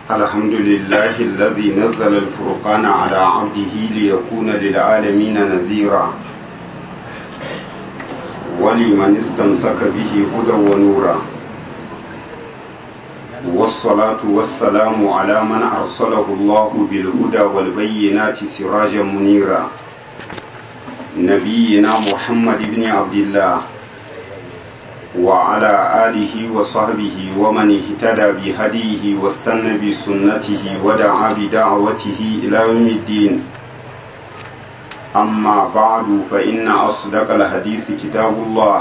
الحمد لله الذي نزل الفرقان على عبده ليكون للعالمين نذيرا ولمن استمسك به هدى ونورا والصلاة والسلام على من أرسله الله بالهدى والبينات سراجا منيرا نبينا محمد بن عبد الله وعلى آله وصحبه ومن اهتدى بهديه واستنى بسنته ودعا بدعوته إلى يوم الدين أما بعد فإن أصدق الحديث كتاب الله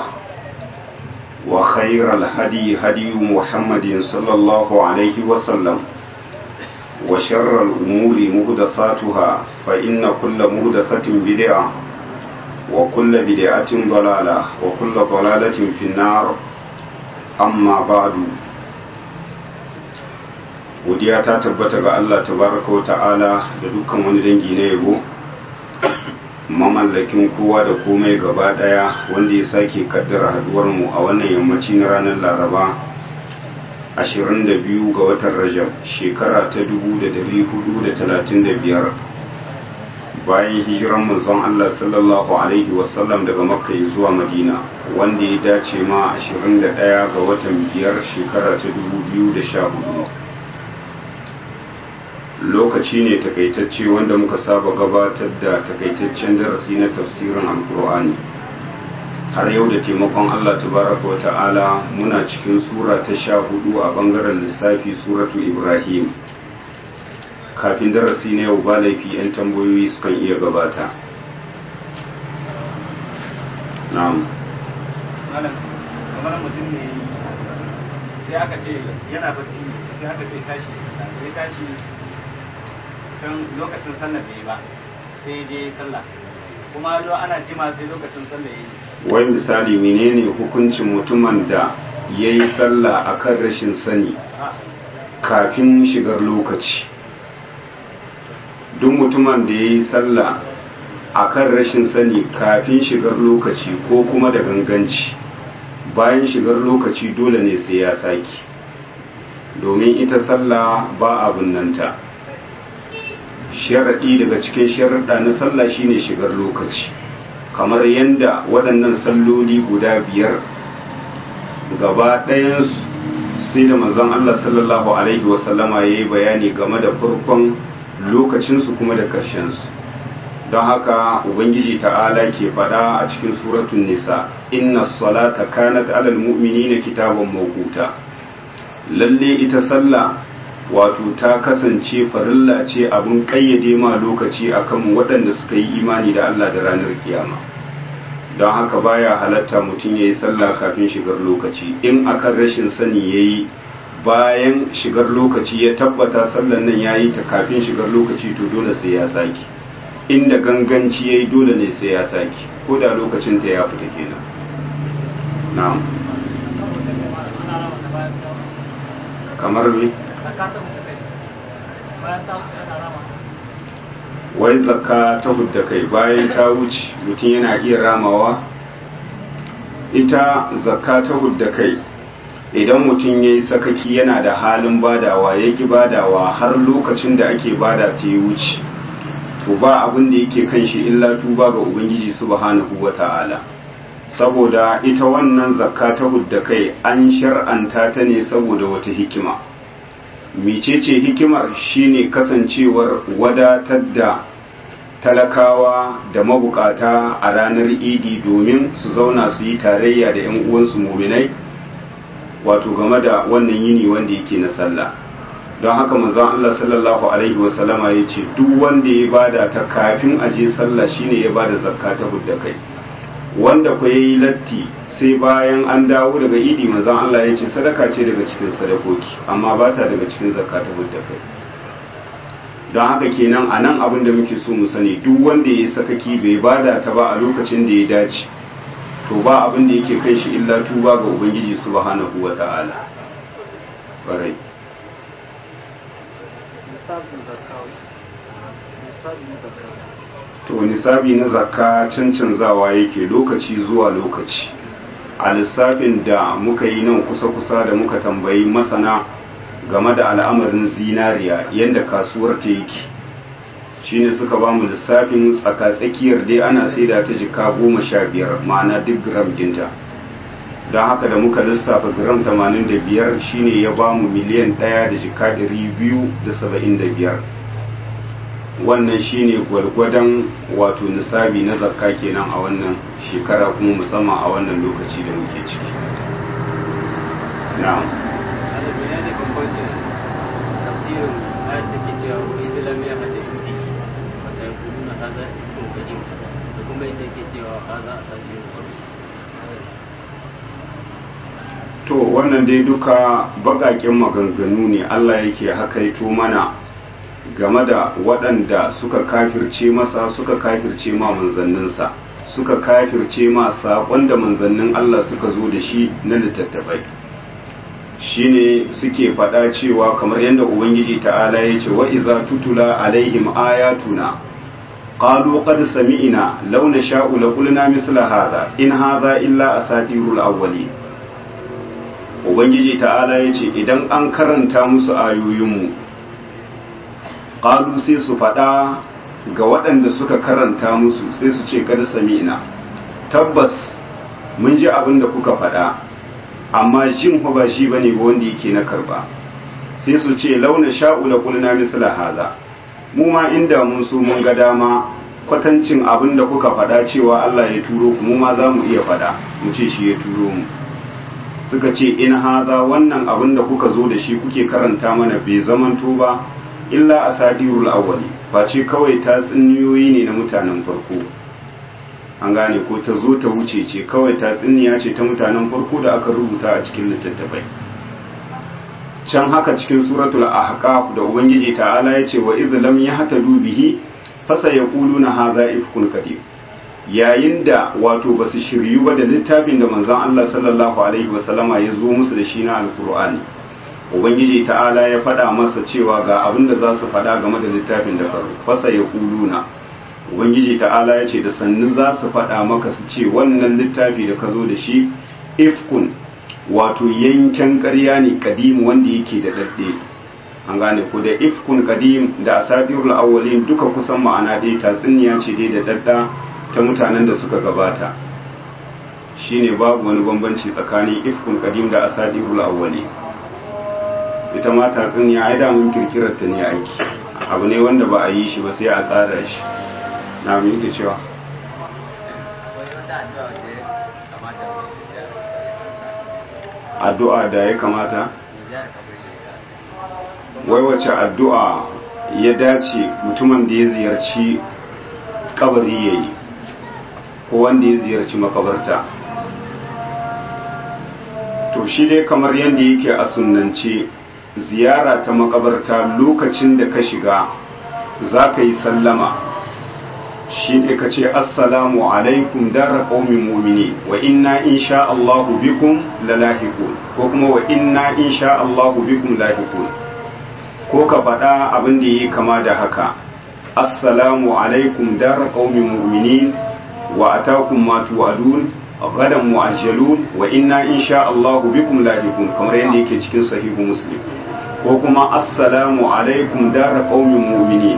وخير الهدي هدي محمد صلى الله عليه وسلم وشر الأمور محدثاتها فإن كل محدثة بدعة وكل بدعة ضلالة وكل ضلالة في النار أما بعد godiya ta tabbata ga Allah tabaraka wa ta'ala da dukkan wani dangi na yabo mamallakin kowa da komai gaba daya wanda ya sake kaddara haduwar mu a wannan yammaci na ranar Laraba 22 ga watan Rajab shekara ta 1435 bayan hijiran manzon Allah sallallahu alaihi wasallam daga Makka zuwa Madina wanda ya dace ma 21 ga watan biyar shekara ta 2014 lokaci ne takaitacce wanda muka saba gabatar da takaitaccen darasi na tafsirin alkur'ani har yau da taimakon Allah tabaraka wa ta'ala muna cikin sura ta 14 a bangaren lissafi suratu Ibrahim. Kafin darasi na yau ba laifi 'yan tambayoyi sukan iya gabata. Na'am. Malam, kamar mutum ne sai aka ce yana bacci sai aka ce tashi sai tashi kan lokacin sallah bai ba sai je sallah kuma zo ana jima sai lokacin sallah yayi. Wai misali menene hukuncin mutumin da yayi sallah akan rashin sani kafin shigar lokaci? Duk mutumin da ya yi sallah a kan rashin sani kafin shigar lokaci ko kuma da ganganci bayan shigar lokaci dole ne sai ya saki, domin ita sallah ba abin nanta. Sharaɗi daga cikin sharaɗa na sallah shine shigar lokaci, kamar yadda waɗannan salloli guda biyar gaba ɗayansu sai da manzon Allah sallallahu alaihi wasallama ya yi bayani game da farkon lokacinsu kuma da ƙarshensu. Don haka ubangiji ta'ala ke faɗa a cikin suratun nisa, inna salata kanat alal mu'minina kitaban mawquta. Lalle ita sallah wato ta kasance farilla ce abin kayyade ma lokaci akan waɗanda suka yi imani da Allah da ranar kiyama. Don haka baya halatta mutum yayi sallah kafin shigar lokaci, in akan rashin sani yayi bayan shigar lokaci ya tabbata sallan nan yayi ta kafin shigar lokaci to dole sai ya saki, inda ganganci yayi dole ne sai ya saki ko da lokacin ta ya fita kenan. Na'am. Kamar me? Wai zakka ta hudda kai bayan ta wuce mutum yana iya ramawa? Ita zakka ta hudda kai idan mutum ya yi sakaki yana da halin badawa ya ki badawa har lokacin da ake bada ta yi wuce, to ba abin da yake kan shi illa tuba ga ubangiji subhanahu wa ta'ala. Saboda ita wannan zakka ta hudda kai an shar'anta ta ne saboda wata hikima. Mecece hikimar? Shine kasancewar wadatar da talakawa da mabukata a ranar idi domin su zauna su yi tarayya da 'yan uwansu muminai wato game da wannan yini wanda yake na sallah. Don haka manzon Allah sallallahu alaihi wasallama ya ce duk wanda ya bada ta kafin aje sallah shine ya bada zakka ta hudda kai, wanda ku yayi latti sai bayan an dawo daga idi manzon Allah ya ce sadaka ce daga cikin sadakoki amma ba ta daga cikin zakka ta hudda kai. Don haka kenan a nan abin da muke so mu sani, duk wanda ya yi sakaki bai bada ta ba a lokacin da ya dace to ba abin da yake kai shi illa tuba ga ubangiji subhanahu wa ta'ala. Barai. To nisabi na zakka cancanzawa yake lokaci zuwa lokaci. A lissafin da muka yi nan kusa-kusa da muka tambayi masana game da al'amarin zinariya yadda kasuwar ta yake shine suka ba mu lissafin tsakatsakiyar dai ana saida ta jika 15 ma'ana duk gram ginta don haka da muka lissafa gram 85 shine ya ba mu miliyan 1 da jika 275 wannan shine gwargwadon wato nisabi na zakka kenan a wannan shekara kuma musamman a wannan lokaci da muke ciki na'am to wannan dai duka bakakin maganganu ne Allah yake hakaito mana game da waɗanda suka kafirce masa suka kafirce ma manzanninsa suka kafirce ma saƙon da manzannin Allah suka zo da shi na littattafai shine suke faɗa cewa kamar yadda ubangiji ta'ala ya ce wa idza tutula alaihim ayatuna qalu qad sami'na law nasha'u la qulna mithla hadha in hadha illa asatirul awwalin ubangiji ta'ala ya ce idan an karanta musu ayoyinmu qalu sai su faɗa ga waɗanda suka karanta musu sai su ce qad sami'na tabbas mun ji abin da kuka faɗa amma jin ba shi bane ba wanda yake na karba sai su ce launa sha'u la qulna misla hadha mu ma inda mun so mun ga dama kwatancin abin da kuka faɗa cewa Allah ya turo ku mu ma za mu iya faɗa mu ce shi ya turo mu suka ce in hadha wannan abin da kuka zo da shi kuke karanta mana bai zamanto ba illa asadirul awwali face kawai tatsuniyoyi ne na mutanen farko an gane ko ta zo ta wuce ce kawai tatsuniya ce ta mutanen farko da aka rubuta a cikin littattafai can haka cikin suratul ahqaf da ubangiji ta'ala ya ce wa idh lam yahtadu bihi fasayaquluna hadha ifkun qadim yayin da wato basu shiryu ba da littafin da manzon Allah sallallahu alaihi wasallama ya zo musu da shi na alqur'ani ubangiji ta'ala ya faɗa masa cewa ga abin da za su faɗa game da littafin da faru fasayaquluna ubangiji ta'ala ya ce da sannu za su faɗa maka su ce wannan littafi da ka zo da shi ifkun wato yanken ƙarya ne kadim wanda yake da daɗe an gane ko da ifkun kadim da asadirul awwalin duka kusan ma'ana ɗaya tatsuniya ce dai da dadda ta mutanen da suka gabata shine babu wani bambanci tsakanin ifkun kadim da asadirul awwalin ita ma tatsuniya ai da mun kirkirar ta ne aiki abu ne wanda ba a yi shi ba sai a tsara shi na mu yake cewa addu'a da ya kamata wai wace addu'a ya dace mutumin da ya ziyarci kabari yayi ko wanda ya ziyarci makabarta to shi dai kamar yadda yake a sunnance ziyara ta makabarta lokacin da ka shiga za ka yi sallama shi ne ka ce assalamu alaikum dara qaumin mu'mini wa inna insha Allahu bikum lalahiqun ko kuma wa inna insha Allahu bikum lahiqun ko ka faɗa abin da yi kama da haka assalamu alaikum dara qaumin mu'minin wa atakum ma tu'adun gadan mu'ajjalun wa inna insha Allahu bikum lahiqun kamar yadda yake cikin sahihu muslim ko kuma assalamu alaikum dara qaumin mu'minin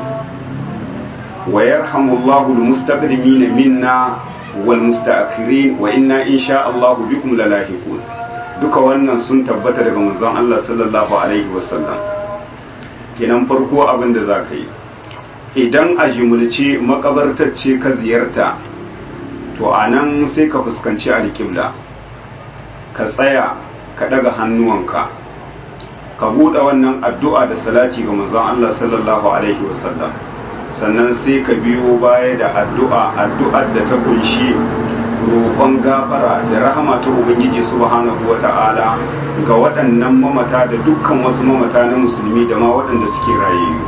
ويرحم الله المستقدمين منا والمستأخرين وإنا إن شاء الله بكم للاحقون duka wannan sun tabbata daga manzon Allah sallallahu alaihi wasallam kenan farko abin da zaka yi idan a jimulce makabartacce ka ziyarta to anan sai ka fuskanci alƙibla ka tsaya ka daga hannuwanka ka buɗe wannan addu'a da salati ga manzon Allah sallallahu alaihi wasallam sannan sai ka biyo baya da addu'ar da ta kunshi roƙon gafara da rahama ta ubangiji subhanahu wata'ala ga waɗannan mamata da dukkan wasu mamata na musulmi da ma waɗanda suke rayayyu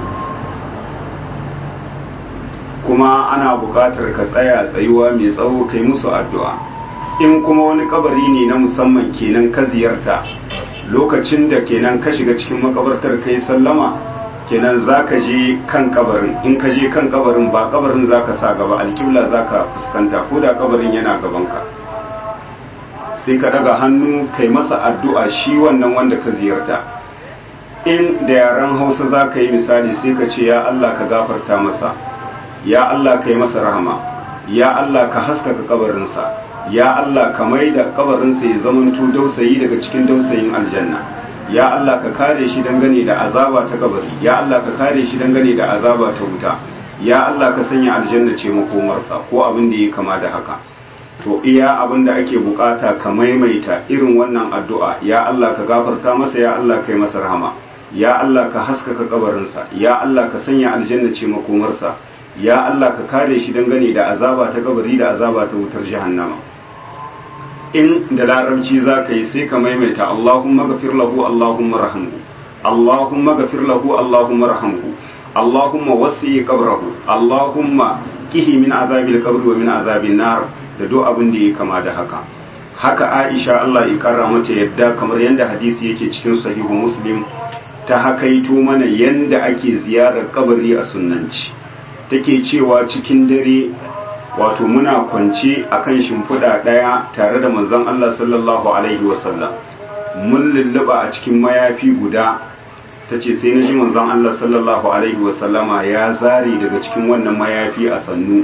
kuma ana buƙatar ka tsaya tsayuwa mai tsawo kai musu addu'a in kuma wani kabari ne na musamman kenan ka ziyarta lokacin da kenan ka shiga cikin makabartar kai sallama kenan za ka je kan kabarin in ka je kan kabarin ba kabarin za ka sa gaba alƙibla za ka fuskanta ko da kabarin yana gabanka sai ka daga hannu kai masa addu'a shi wannan wanda ka ziyarta in da yaren Hausa za ka yi misali sai ka ce ya Allah ka gafarta masa, ya Allah ka yi masa rahama, ya Allah ka haskaka kabarinsa, ya Allah ka mai da kabarinsa ya zamanto dausayi daga cikin dausayin aljanna, ya Allah ka kare shi dangane da azaba ta kabari, ya Allah ka kare shi dangane da azaba ta wuta, ya Allah ka sanya aljanna ce makomarsa ko abin da ya kama da haka. To iya abin da ake bukata ka maimaita irin wannan addu'a, ya Allah ka gafarta masa, ya Allah ka yi masa rahama, ya Allah ka haskaka kabarinsa, ya Allah ka sanya aljanna ce makomarsa, ya Allah ka kare shi dangane da azaba ta kabari da azaba ta wutar jahannama. In da larabci za ka yi sai ka maimaita Allahumma gafir lahu Allahumma rahamhu, Allahumma gafir lahu Allahumma rahamhu, Allahumma wasi qabrahu, Allahumma kihi min azabil qabri wa min azabin nar, da duk abin da ya kama da haka. Haka Aisha Allah ya karra mata yadda kamar yadda hadisi yake cikin sahihu Muslim ta hakaito mana yanda ake ziyarar kabari a sunnanci. Take cewa cikin dare wato muna kwance akan shimfiɗa ɗaya tare da manzon Allah sallallahu alaihi wasallam, mun lulluɓa a cikin mayafi guda. Ta ce sai na ji manzon Allah sallallahu alaihi wasallama ya zare daga cikin wannan mayafi a sannu,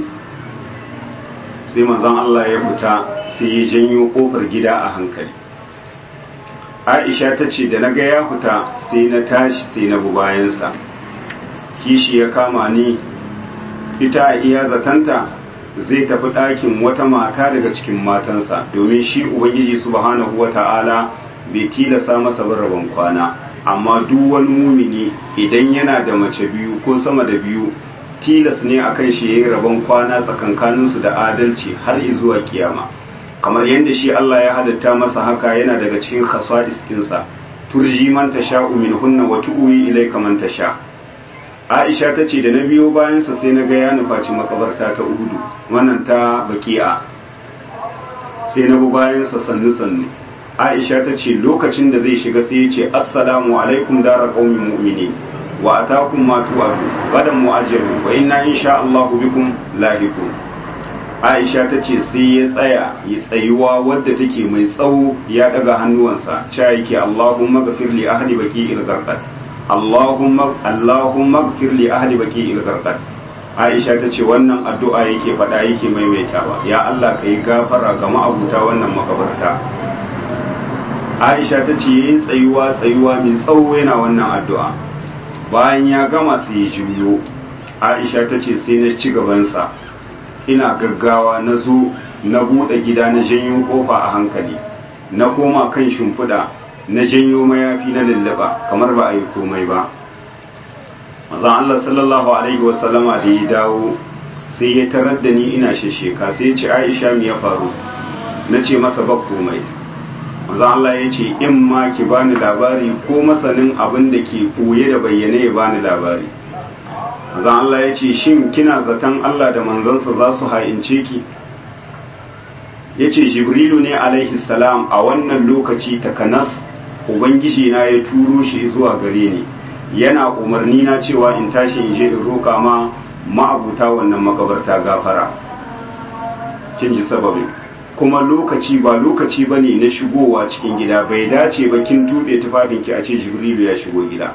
sai manzon Allah ya fita sai ya janyo kofar gida a hankali. Aisha ta ce da na ga ya fita sai na tashi sai na bi bayansa, kishi ya kama ni, ita a iya zatanta zai tafi ɗakin wata mata daga cikin matansa, domin shi Ubangiji subhanahu wa ta'ala bai tilasa masa bin rabon kwana, amma duk wani mumini idan yana da mace biyu ko sama da biyu tilas ne akan shi yayi rabon kwana tsakankaninsu da adalci har zuwa kiyama, kamar yadda shi Allah ya hadatta masa haka yana daga cikin khasa'is ɗinsa, turji man tasha'u minhunna wa tu'wi ilayka man tasha. Aisha ta ce da na biyo bayansa sai na ga ya nufaci makabarta ta Uhudu, wannan ta Baqi'a, sai na bi bayansa sannu sannu. Aisha ta ce lokacin da zai shiga sai ya ce assalamu alaikum dara qaumin mu'minin wa atakum ma tu'adu gadan mu'ajjalu wa inna insha Allah bikum lahiqun. Aisha ta ce sai ya tsaya ya tsayuwa wadda take mai tsawo, ya daga hannuwansa cewa yake Allahumma ghafir li ahli baqi'il gharqad, Allahumma ghafir li ahli baqi'il gharqad. Aisha ta ce wannan addu'a yake faɗa yake maimaitawa, ya Allah ka yi gafara ga ma'abuta wannan makabarta. Aisha ta ce yin tsayuwa mai tsawo yana wannan addu'a, bayan ya gama sai ya juyo. Aisha ta ce sai na ci gabansa, ina gaggawa na zo na buɗe gida na janyo ƙofa a hankali, na koma kan shimfiɗa na janyo mayafi na lallaba kamar ba a yi komai ba. Mazan Allah sallallahu alaihi wasallama da ya dawo sai ya tarar da ni ina shesheka, sai ya ce Aisha me ya faru? Na ce masa ba komai. Mazan Allah ya ce in ma ki bani labari ko masanin abin da ke ɓoye da bayyane ya bani labari. Mazan Allah ya ce shin kina zaton Allah da manzansa za su ha'ince ki? Ya ce Jibrilu ne alaihi salam a wannan lokaci takanas Ubangiji na ya turo shi zuwa gare ni, yana umarni na cewa in tashi in je in roƙa ma ma'abuta wannan makabarta gafara. Kin ji sababin. Kuma lokaci ba lokaci bane na shigowa cikin gida, bai dace ba kin tube tufafinki a ce Jibrilu ya shigo gida.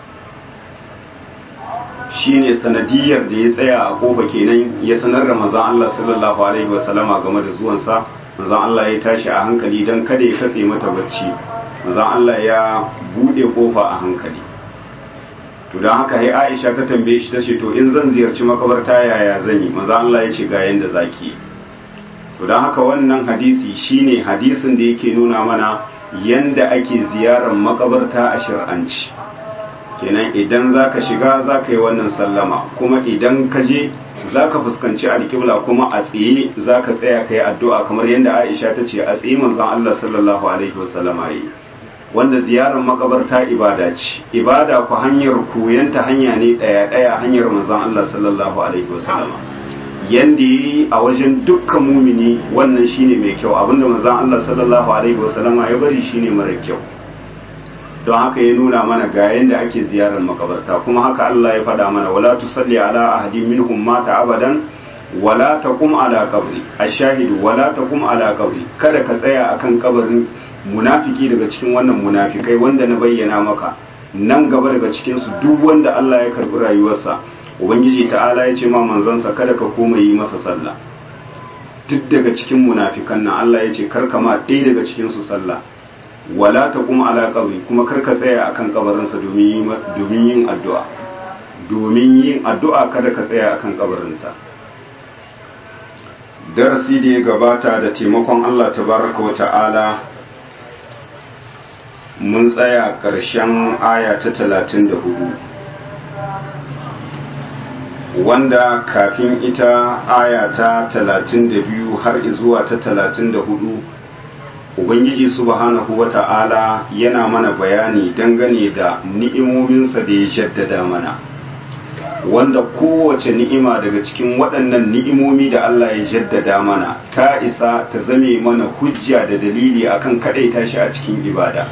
Shine sanadiyar da ya tsaya a kofa kenan ya sanar da manzon Allah sallallahu alaihi wasallama game da zuwansa. Manzon Allah ya tashi a hankali dan kada ya katse mata bacci. Manzon Allah ya bude kofa a hankali. To dan haka sai Aisha ta tambaye shi tace to in zan ziyarci makabarta yaya zan yi? Manzon Allah ya ce ga yanda zaki. To dan haka wannan hadisi shine hadisin da yake nuna mana yanda ake ziyarar makabarta a shar'anci. Kenan idan zaka shiga zaka yi wannan sallama, kuma idan ka je zaka fuskanci alƙibla kuma a tsaye zaka tsaya kai addu'a kamar yadda Aisha ta ce a tsaye manzon Allah sallallahu alaihi wasallama yi. Wanda ziyarar makabarta ibada ce, ibada ku hanyar koyanta hanya ne ɗaya hanyar manzon Allah sallallahu alaihi wasallama. Yanda yi a wajen dukkan mumini wannan shine mai kyau, abinda manzon Allah sallallahu alaihi wasallama ya bari shine mara kyau. Don haka ya nuna mana ga yanda ake ziyarar makabarta, kuma haka Allah ya faɗa mana wala tusalli ala ahadin minhum mata abadan wala taqum ala qabri, ash-shahidu wala taqum ala qabri, kada ka tsaya akan kabarin munafiki daga cikin wannan munafikai wanda na bayyana maka, nan gaba daga cikinsu duk wanda Allah ya karbi rayuwarsa ubangiji ta'ala ya ce ma manzansa kada ka koma yi masa sallah. Duk daga cikin munafikan nan Allah ya ce karka ma ɗaya daga cikinsu sallah, wala ta kuma ala qabri, kuma karka tsaya akan kabarinsa domin yin addu'a, domin yin addu'a kada ka tsaya akan kabarinsa. Darasi da ya gabata da taimakon Allah tabaraka wa ta'ala mun tsaya ƙarshen aya ta 34, wanda kafin ita aya ta 32 har zuwa ta 34 Ubangiji subhanahu wa ta'ala yana mana bayani dangane da ni'imominsa da ya jaddada mana, wanda kowace ni'ima daga cikin waɗannan ni'imomi da Allah ya jaddada mana ta isa ta zame mana hujja da dalili akan kaɗaita shi a cikin ibada.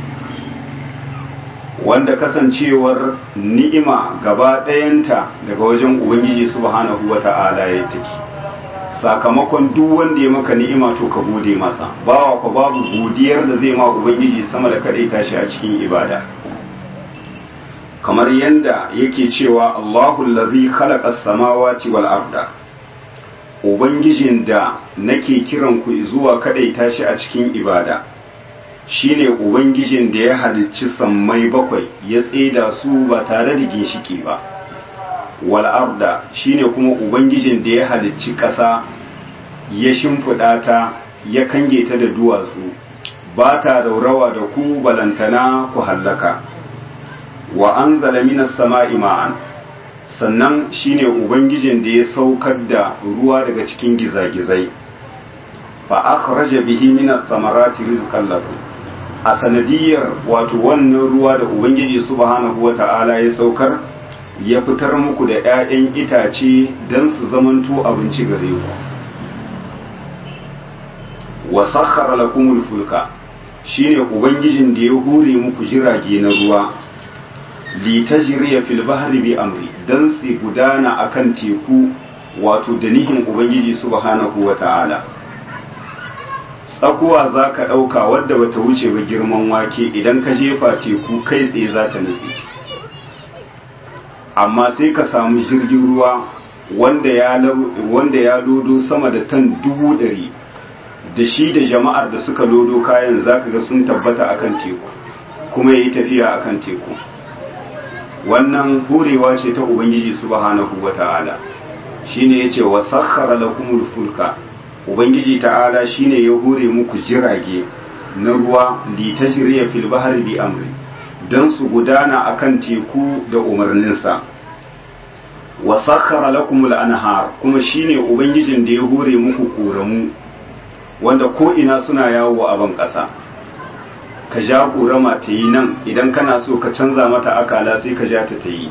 Wanda kasancewar ni'ima gaba ɗayanta daga wajen Ubangiji subhanahu wa ta'ala ya take, sakamakon duk wanda ya maka ni'ima to ka gode masa, bawa ka babu godiyar da zai ma Ubangiji sama da kaɗaita shi a cikin ibada. Kamar yanda yake cewa Allahu allazi khalaqa as-samawati wal arda, Ubangijin da nake kiran ku zuwa kaɗaita shi a cikin ibada shine ubangijin da ya halicci sammai bakwai ya tseda su ba tare da ginshiki ba, wal arda shine kuma ubangijin da ya halicci ƙasa ya shimfiɗa ta ya kange ta da duwatsu ba ta raurawa da ku balantana ku hallaka, wa anzala minas sama'i ma'an, sannan shine ubangijin da ya saukar da ruwa daga cikin gizagizai, fa akhraja bihi minas samarati rizqan lakum, a sanadiyar wato wannan ruwa da ubangiji subhanahu wata'ala ya saukar ya fitar muku da 'ya'yan itace don su zamanto abinci gare ku. Wa sakhkhara lakumul fulka, shine ubangijin da ya hure muku jirage na ruwa, li tajriya fil bahri bi amri, dan su gudana akan teku wato da nihin ubangiji subhanahu wata'ala. Tsakuwa za ka ɗauka wadda bata wuce ba girman wake, idan ka jefa teku kai tsaye za ta nutse, amma sai ka samu jirgin ruwa wanda ya lodo sama da tan 100,000 da shi da jama'ar da suka lodo kayan za ka ga sun tabbata akan teku kuma ya yi tafiya akan teku. Wannan horewa ce ta ubangiji subhanahu wata'ala, shine yace wa sakhkhara lakumul fulka, ubangiji ta'ala shine ya hore muku jirage na ruwa li tajriya fil bahri bi amri, dan su gudana akan teku da umarninsa. Wa sakhkhara lakumul anhar, kuma shine ubangijin da ya hore muku koramu wanda ko ina suna yawo a ban kasa, ka ja korama ta yi nan, idan kana so ka canza mata akala sai ka ja ta yi.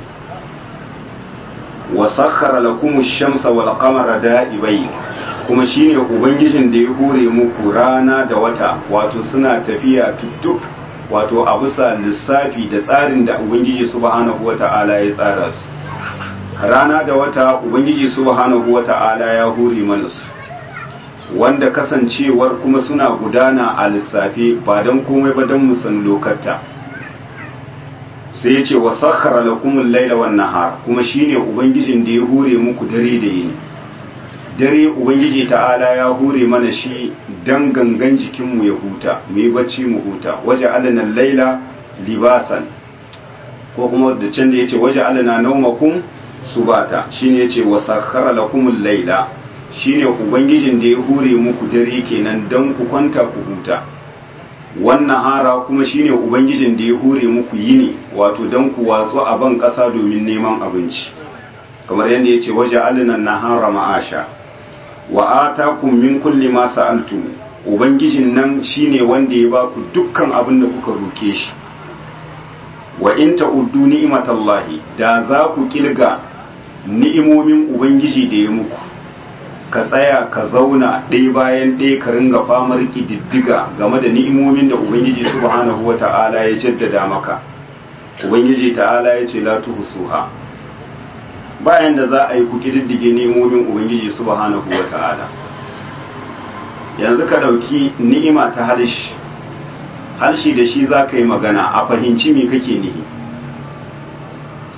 Wa sakhkhara lakumush shamsa wal qamara da'ibain, kuma shine ubangijin da ya hore muku rana da wata wato suna tafiya tuttuk wato a bisa lissafi da tsarin da ubangiji subhanahu wata'ala ya tsara su. Rana da wata ubangiji subhanahu wata'ala ya hore mana su, wanda kasancewar kuma suna gudana a lissafi ba don komai ba don musan lokata. Sai ya ce wa sakhkhara lakumul laila wan nahar, kuma shine ubangijin da ya hore muku dare da yini. Dare ubangiji ta'ala ya hure mana shi dan gangan jikinmu ya huta, mu yi bacci mu huta. Waje alana laila libasan, ko kuma da can da yace waje alana naumakum subata, shine yace wa sakhkhara lakumul laila, shine ubangijin da ya hure muku dare kenan dan ku kwanta ku huta. Wannan hara kuma shine ubangijin da ya hure muku yini wato dan ku watsu a ban kasa domin neman abinci, kamar yadda yace waje alana nahara ma'asha wa atakum min kulli ma sa'altum, ubangijin nan shine wanda ya ba ku dukkan abin da kuka roke shi. Wa in ta'uddu ni'matallahi, da za ku kilga ni'imomin ubangiji da ya muku, ka tsaya ka zauna ɗaya bayan ɗaya ka ringa famar ƙididdiga game da ni'imomin da ubangiji subhanahu wata'ala ya jaddada maka. Ubangiji ta'ala ya ce la tuhsuha, bayan da za a yi ku kididdige nemomin ubangiji subhanahu wata'ala. Yanzu ka dauki ni'ima ta harshe da shi za ka yi magana a fahimci me kake nihi,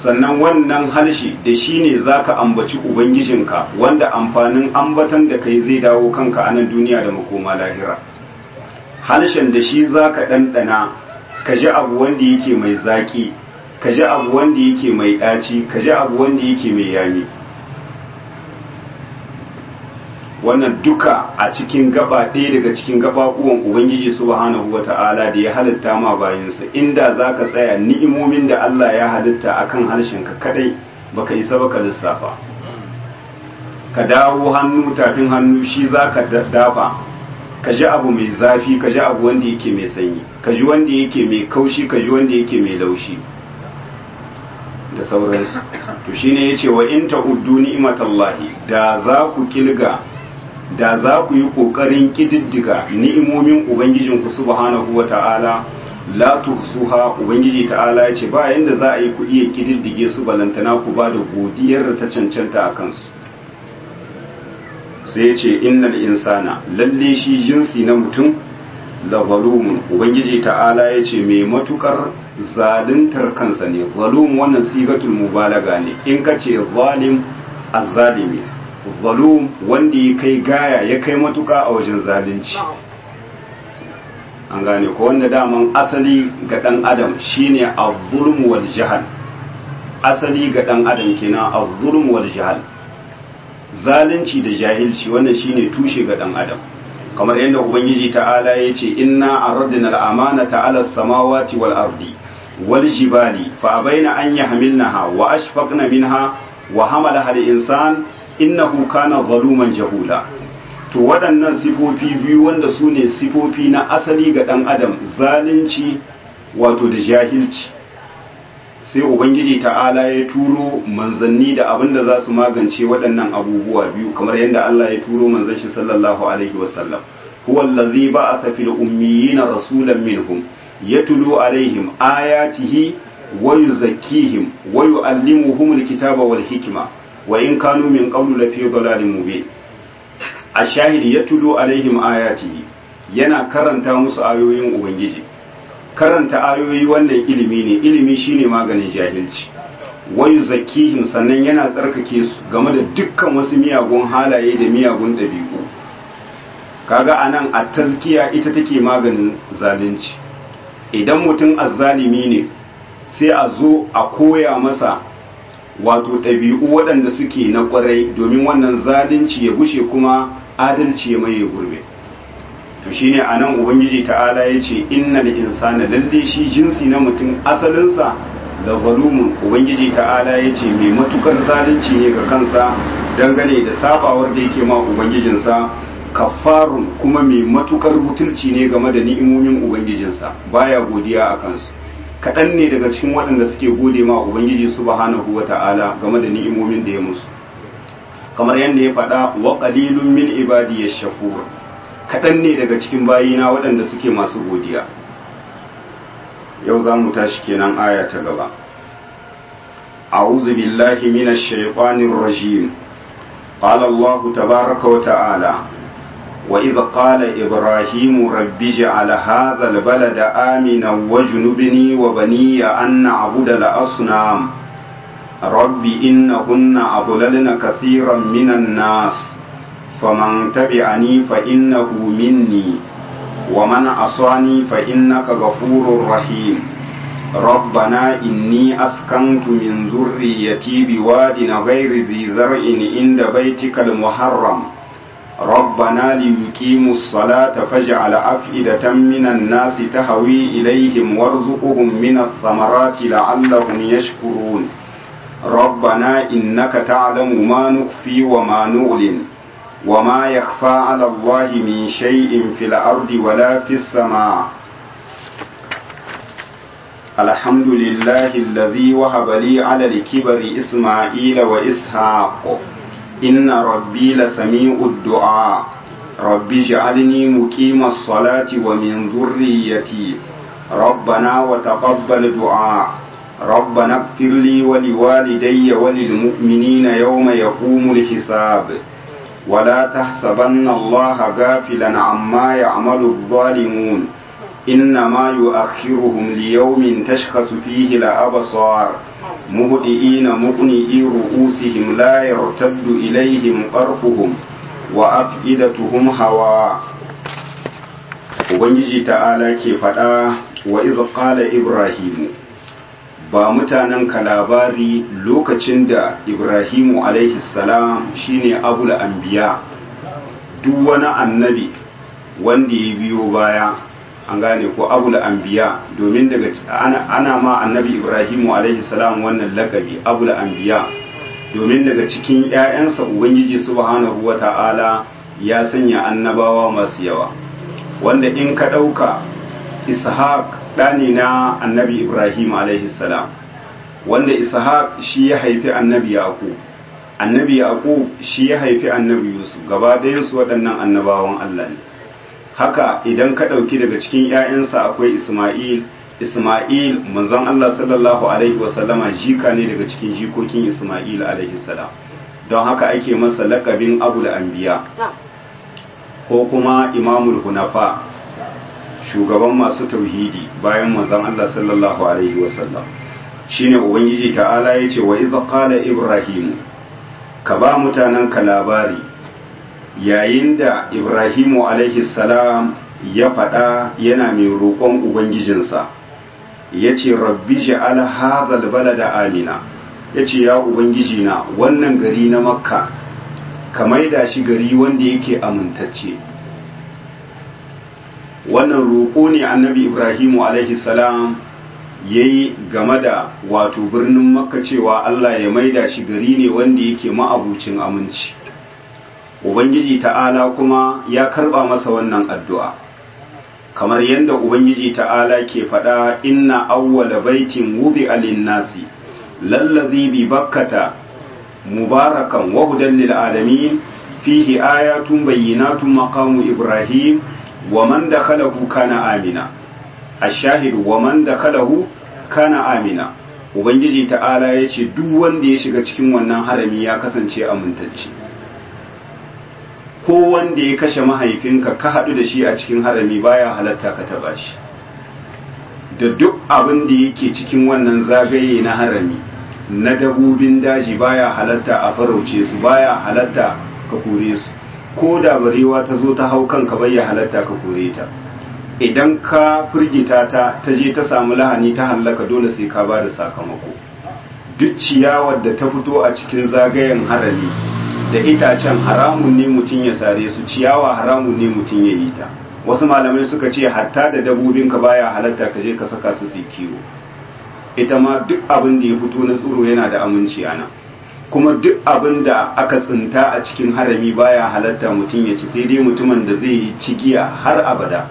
sannan wannan harshe da shi ne za ka ambaci ubangijinka wanda amfanin ambatan da kai zai dawo kanka a nan duniya da makoma lahira. Harshen da shi za ka ɗanɗana ka ji abu wanda yake mai zaƙi, ka ji abu wanda yake mai ɗaci, ka ji abu wanda yake mai yami. Wannan duka a cikin gaba ɗaya daga cikin gaɓaɓuwan Ubangiji subhanahu wata'ala da ya halitta ma bayansa, inda za ka tsaya ni'imomin da Allah ya halitta a kan harshenka kadai baka isa baka lissafa. Ka dawo hannu tafin hannu shi za ka dafa, ka ji abu mai zafi, ka ji abu wanda yake mai sanyi, ka ji wanda yake mai kaushi, ka ji wanda yake mai laushi da sauransu. To shine yace wa in ta'uddu ni'matallahi, da za ku kilga, da za ku yi ƙoƙarin ƙididdiga ni'imomin Ubangijinku subhanahu wa ta'ala, la tuhsuha, Ubangiji ta'ala ya ce ba yanda za a yi ku iya ƙididdige su balantana ku ba da godiyar da ta cancanta a kansu. Sai ya ce innal insana, lalle shi jinsi na mutum, la zalumun, Ubangiji ta'ala ya ce mai matukar zaluntar kansa ne. Zalum wannan sigatul mubalaga ne, in ka ce zalim azzalimi, zalum wanda ya kai gaya ya kai matuka a wajen zalunci. An gane ko, wanda daman asali ga dan adam shine az-zulm wal jahl. Asali ga dan adam kenan az-zulm wal jahl, zalunci da jahilci, wannan shine tushe ga dan adam. Kamar yadda Ubangiji ta'ala ya ce inna aradna al-amanata 'ala as-samawati wal ardi wal jibali fa abaina an yahmilnaha wa ashfaqna minha wa hamalaha al-insan innahu kana zaluman jahula. To waɗannan sifofi biyu wanda su ne sifofi na asali ga ɗan adam, zalunci wato da jahilci, sai Ubangiji ta'ala ya turo manzanni da abin da za su magance waɗannan abubuwa biyu, kamar yadda Allah ya turo manzan shi sallallahu alaihi wasallam. huwa allazi ba'atha fil ummiyina rasulan minhum yatlu alaihim ayatihi wa yuzakkihim wa yu'allimuhum alkitaba wal hikma wa in kanu min qablu lafi dhalalin mubin. Ashahidi yatlu alaihim ayatihi, yana karanta musu ayoyin Ubangiji. Karanta ayoyi wannan ilimi ne, ilimi shine maganin jahilci. Wa yuzakkihim, sannan yana tsarkake su game da dukkan wasu miyagun halaye da miyagun dabi'u. Kaga anan at-tazkiya ita take maganin zalunci. Idan mutum azzalimi ne, sai a zo a koya masa wato ɗabi'u waɗanda suke na ƙwarai domin wannan zalunci ya gushe kuma adalci ya maye gurbe. To shine anan Ubangiji ta'ala ya ce innal insana, lalle shi jinsi na mutum asalinsa da zalumun, Ubangiji ta'ala ya ce mai matukar zalunci ne ga kansa dangane da sabawar da yake ma Ubangijinsa, kafarun kuma mai matukar butulci ne game da ni'imomin Ubangijinsa, baya godiya a kansu. Kaɗan ne daga cikin waɗanda suke gode ma Ubangiji subhanahu wa ta'ala game da ni'imomin da ya musu. Kamar yadda ya faɗa wa qalilun min ibadi yashkur, kaɗan ne daga cikin bayina waɗanda suke masu godiya. Yau za mu tashi kenan aya ta gaba. A'udhu billahi minash shaitanir rajim. Qala Allah tabaaraka wa ta'ala وإذ قال إبراهيم رب اجعل هذا البلد آمنا واجنبني وبني أن نعبد الأصنام رب إنهن أضللن كثيرا من الناس فمن تبعني فإنه مني ومن عصاني فإنك غفور رحيم ربنا إني أسكنت من ذريتي بواد غير ذي زرع عند بيتك المحرم ربنا ليقيموا الصلاة فاجعل أفئدة من الناس تهوي إليهم وارزقهم من الثمرات لعلهم يشكرون ربنا إنك تعلم ما نخفي وما نعلن وما يخفى على الله من شيء في الأرض ولا في السماء الحمد لله الذي وهب لي على الكبر إسماعيل وإسحاق إن ربي لسميع الدعاء رب اجعلني مقيم الصلاة ومن ذريتي ربنا وتقبل دعاء ربنا اغفر لي ولوالدي وللمؤمنين يوم يقوم الحساب ولا تحسبن الله غافلا عما يعمل الظالمون إنما يؤخرهم ليوم تشخص فيه الأبصار مهطئين مقنئي رؤوسهم لا يرتد إليهم طرفهم وأفئدتهم هواء. Ubangiji ta'ala ke faɗa wa iz qala Ibrahimu, ba mutanen ka labari lokacin da Ibrahimu alaihi salam shine abul anbiya, duk wani annabi wanda ya biyo baya an gane ko abul anbiya, domin daga ana ma annabi Ibrahimu alaihi salam wannan lakabi abul anbiya, domin daga cikin ƴaƴansa Ubangiji subhanahu wata'ala ya sanya annabawa masu yawa, wanda in ka ɗauka Ishaq ɗani na annabi Ibrahim alaihi salam, wanda Ishaq shi ya haifi annabi Yaqub, annabi Yaqub shi ya haifi annabi Yusuf, gaba ɗayansu waɗannan annabawan Allah ne. Haka idan ka ɗauki daga cikin ‘ya'yansa akwai Ismail manzon Allah sallallahu alaihi wasallama jika ne daga cikin jikokin Ismail alaihi salam, don haka ake masa laƙabin abul anbiya ko kuma imamul hunafa, shugaban masu tauhidi bayan manzon Allah sallallahu alaihi wasallam. Shine ubangiji ta'ala yace wa idh qala Ibrahim, ka ba mutanen ka labari yayin da Ibrahimu alaihi salam ya faɗa yana mai roƙon ubangijinsa, yace rabbi ja'al hadhal balada amina, yace ya ubangiji na wannan gari na Makka ka maida shi gari wanda yake amintacce. Wannan roƙo ne annabi Ibrahimu alaihi salam yayi game da wato birnin Makka, cewa Allah ya maida shi gari ne wanda yake ma'abucin aminci. Ubangiji ta'ala kuma ya karba masa wannan addu'a, kamar yadda Ubangiji ta'ala ke faɗa, inna awwala baitin wudi'a lin-nasi lallazi bi bakkata mubarakan wa hudan lil alamin fihi ayatun bayyinatun maqamu Ibrahim wa man dakhalahu kana amina. Ash-shahid wa man dakhalahu kana amina. Ubangiji ta'ala yace duk wanda ya shiga cikin wannan harami ya kasance amintacce. Ko wanda ya kashe mahaifinka ka haɗu da shi a cikin harami baya halatta ka taba shi, da duk abin da yake cikin wannan zagaye na harami na dabobin daji baya halatta a farauce su, baya halatta ka kore su, ko da barewa ta zo ta hau kanka baya halatta ka kore ta. Idan ka firgita ta je ta samu lahani ta hallaka, dole sai ka ba da sakamako. Duk ciyawar da ta fito a cikin zagayen harami da itacen haramun ne mutum ya sare su, ciyawa haramun ne mutum ya yi ta. Wasu malamai suka ce hatta da dabobinka baya halatta ka je ka saka su su kiwo. Ita ma duk abin da ya fito na tsiro yana da aminci ana, kuma duk abin da aka tsinta a cikin harami baya halatta mutum ya ci, sai dai mutumin da zai yi cigiya har abada.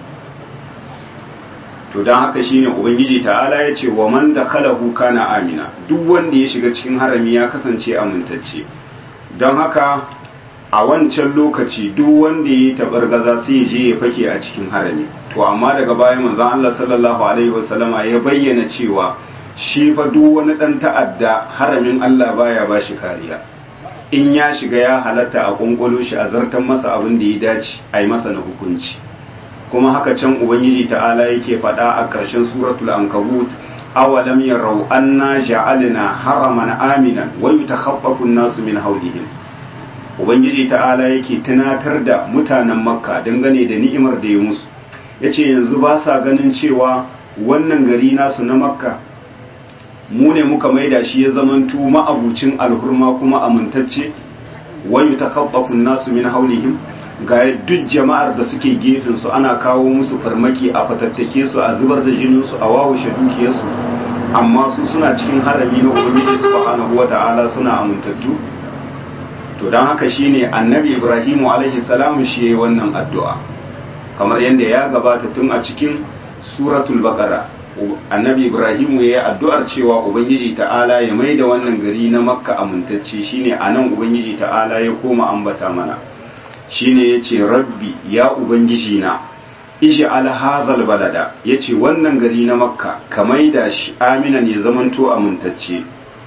To don haka shine ubangiji ta'ala ya ce wa man dakhalahu kana amina, duk wanda ya shiga cikin harami ya kasance amintacce. Don haka a wancan lokaci duk wanda ya yi tabargaza sai ya je ya fake a cikin harami. To amma daga baya manzon Allah sallallahu alaihi wasallama ya bayyana cewa shi fa duk wani dan ta'adda haramin Allah baya ba shi kariya. In ya shiga ya halatta a kunkulo shi a zartan masa abin da ya dace a yi masa na hukunci. Kuma haka can ubangiji ta'ala yake faɗa a ƙarshen suratul ankabut, awalam yarau anna ja'alna haraman aminan wa yutakhaffafu an-nasu min hawlihim. Ubangiji ta'ala yake tunatar da mutanen Makka dangane da ni'imar da ya musu, yace yanzu ba sa ganin cewa wannan gari nasu na Makka mu ne muka maida shi ya zamanto ma'abucin alhurma kuma amintacce, wa yutakhaffafu an-nasu min hawlihim, ga duk jama'ar da suke gefen su ana kawo musu farmaki a fatattake su, a zubar da jinin su, a wawushe dukiyarsu, amma su suna cikin harami na ubangiji subhanahu wata'ala suna amintattu. To dan haka shine annabi Ibrahimu alaihi salam shi yayi wannan addu'a, kamar yadda ya gabata tun a cikin suratul baqara. Annabi Ibrahimu yayi addu'ar cewa ubangiji ta'ala ya maida wannan gari na Makka amintacce. Shine anan ubangiji ta'ala ya koma ambata mana, shine yace rabbi ya ubangiji na ij'al hadhal balada, yace wannan gari na Makka ka maida shi aminan ya zamanto amintacce.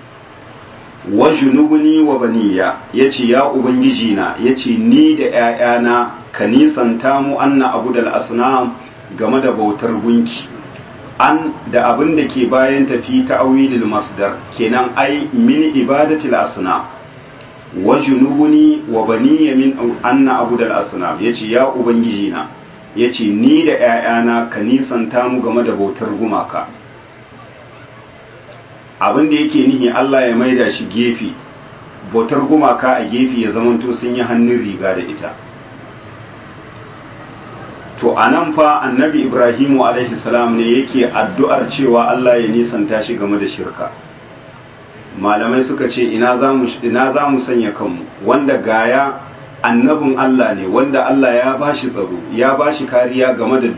Wa junubni wa baniya, yace ya ubangiji na yace ni da ƴaƴana ka nisanta mu anna abudal asnam game da bautar gunki an da abin da ke bayan tafi ta'awilil masdar kenan ai min ibadatil asnam wa junubuni wa baniya min anna abudal asnam yace ya ubangiji na yace ni da ƴaƴana ka nisanta mu game da bautar gumaka abin da yake nihi Allah ya maida shi gefe bautar gumaka a gefe ya zamanto sun yi hannun riga da ita to anan fa annabi Ibrahimu alaihi salam ne yake addu'ar cewa Allah ya nisanta shi game da shirka malamai suka ce ina za mu sanya kanmu wanda gaya annabin Allah ne wanda Allah ya bashi tsaro ya bashi kariya game da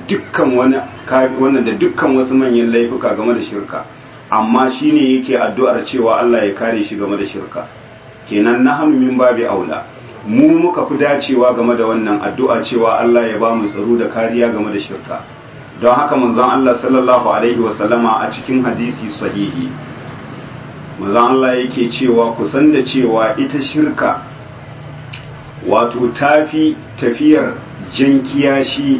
dukkan wasu manyan laifuka game da shirka amma shine yake addu'ar cewa Allah ya kare shi game da shirka kenan nahnu min babi aula mu muka fi dacewa game da wannan addu'a cewa Allah ya ba mu tsaro da kariya game da shirka don haka manzon Allah sallallahu alaihi wasallama a cikin hadisi sahihi manzon Allah yake cewa kusan da cewa ita shirka wato tafi tafiyar jan kiyashi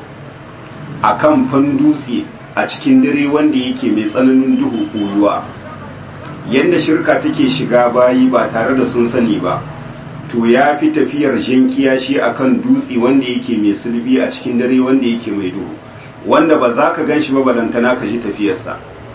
akan fandutse a cikin dare wanda yake mai tsananin duhu koyuwa yanda shirka take shiga bayi ba tare da sun sani ba to ya fi tafiyar jan kiyashi akan dutse wanda yake mai sulbi a cikin dare wanda yake mai duhu wanda ba za ka gan shi ba balantana ka ji tafiyarsa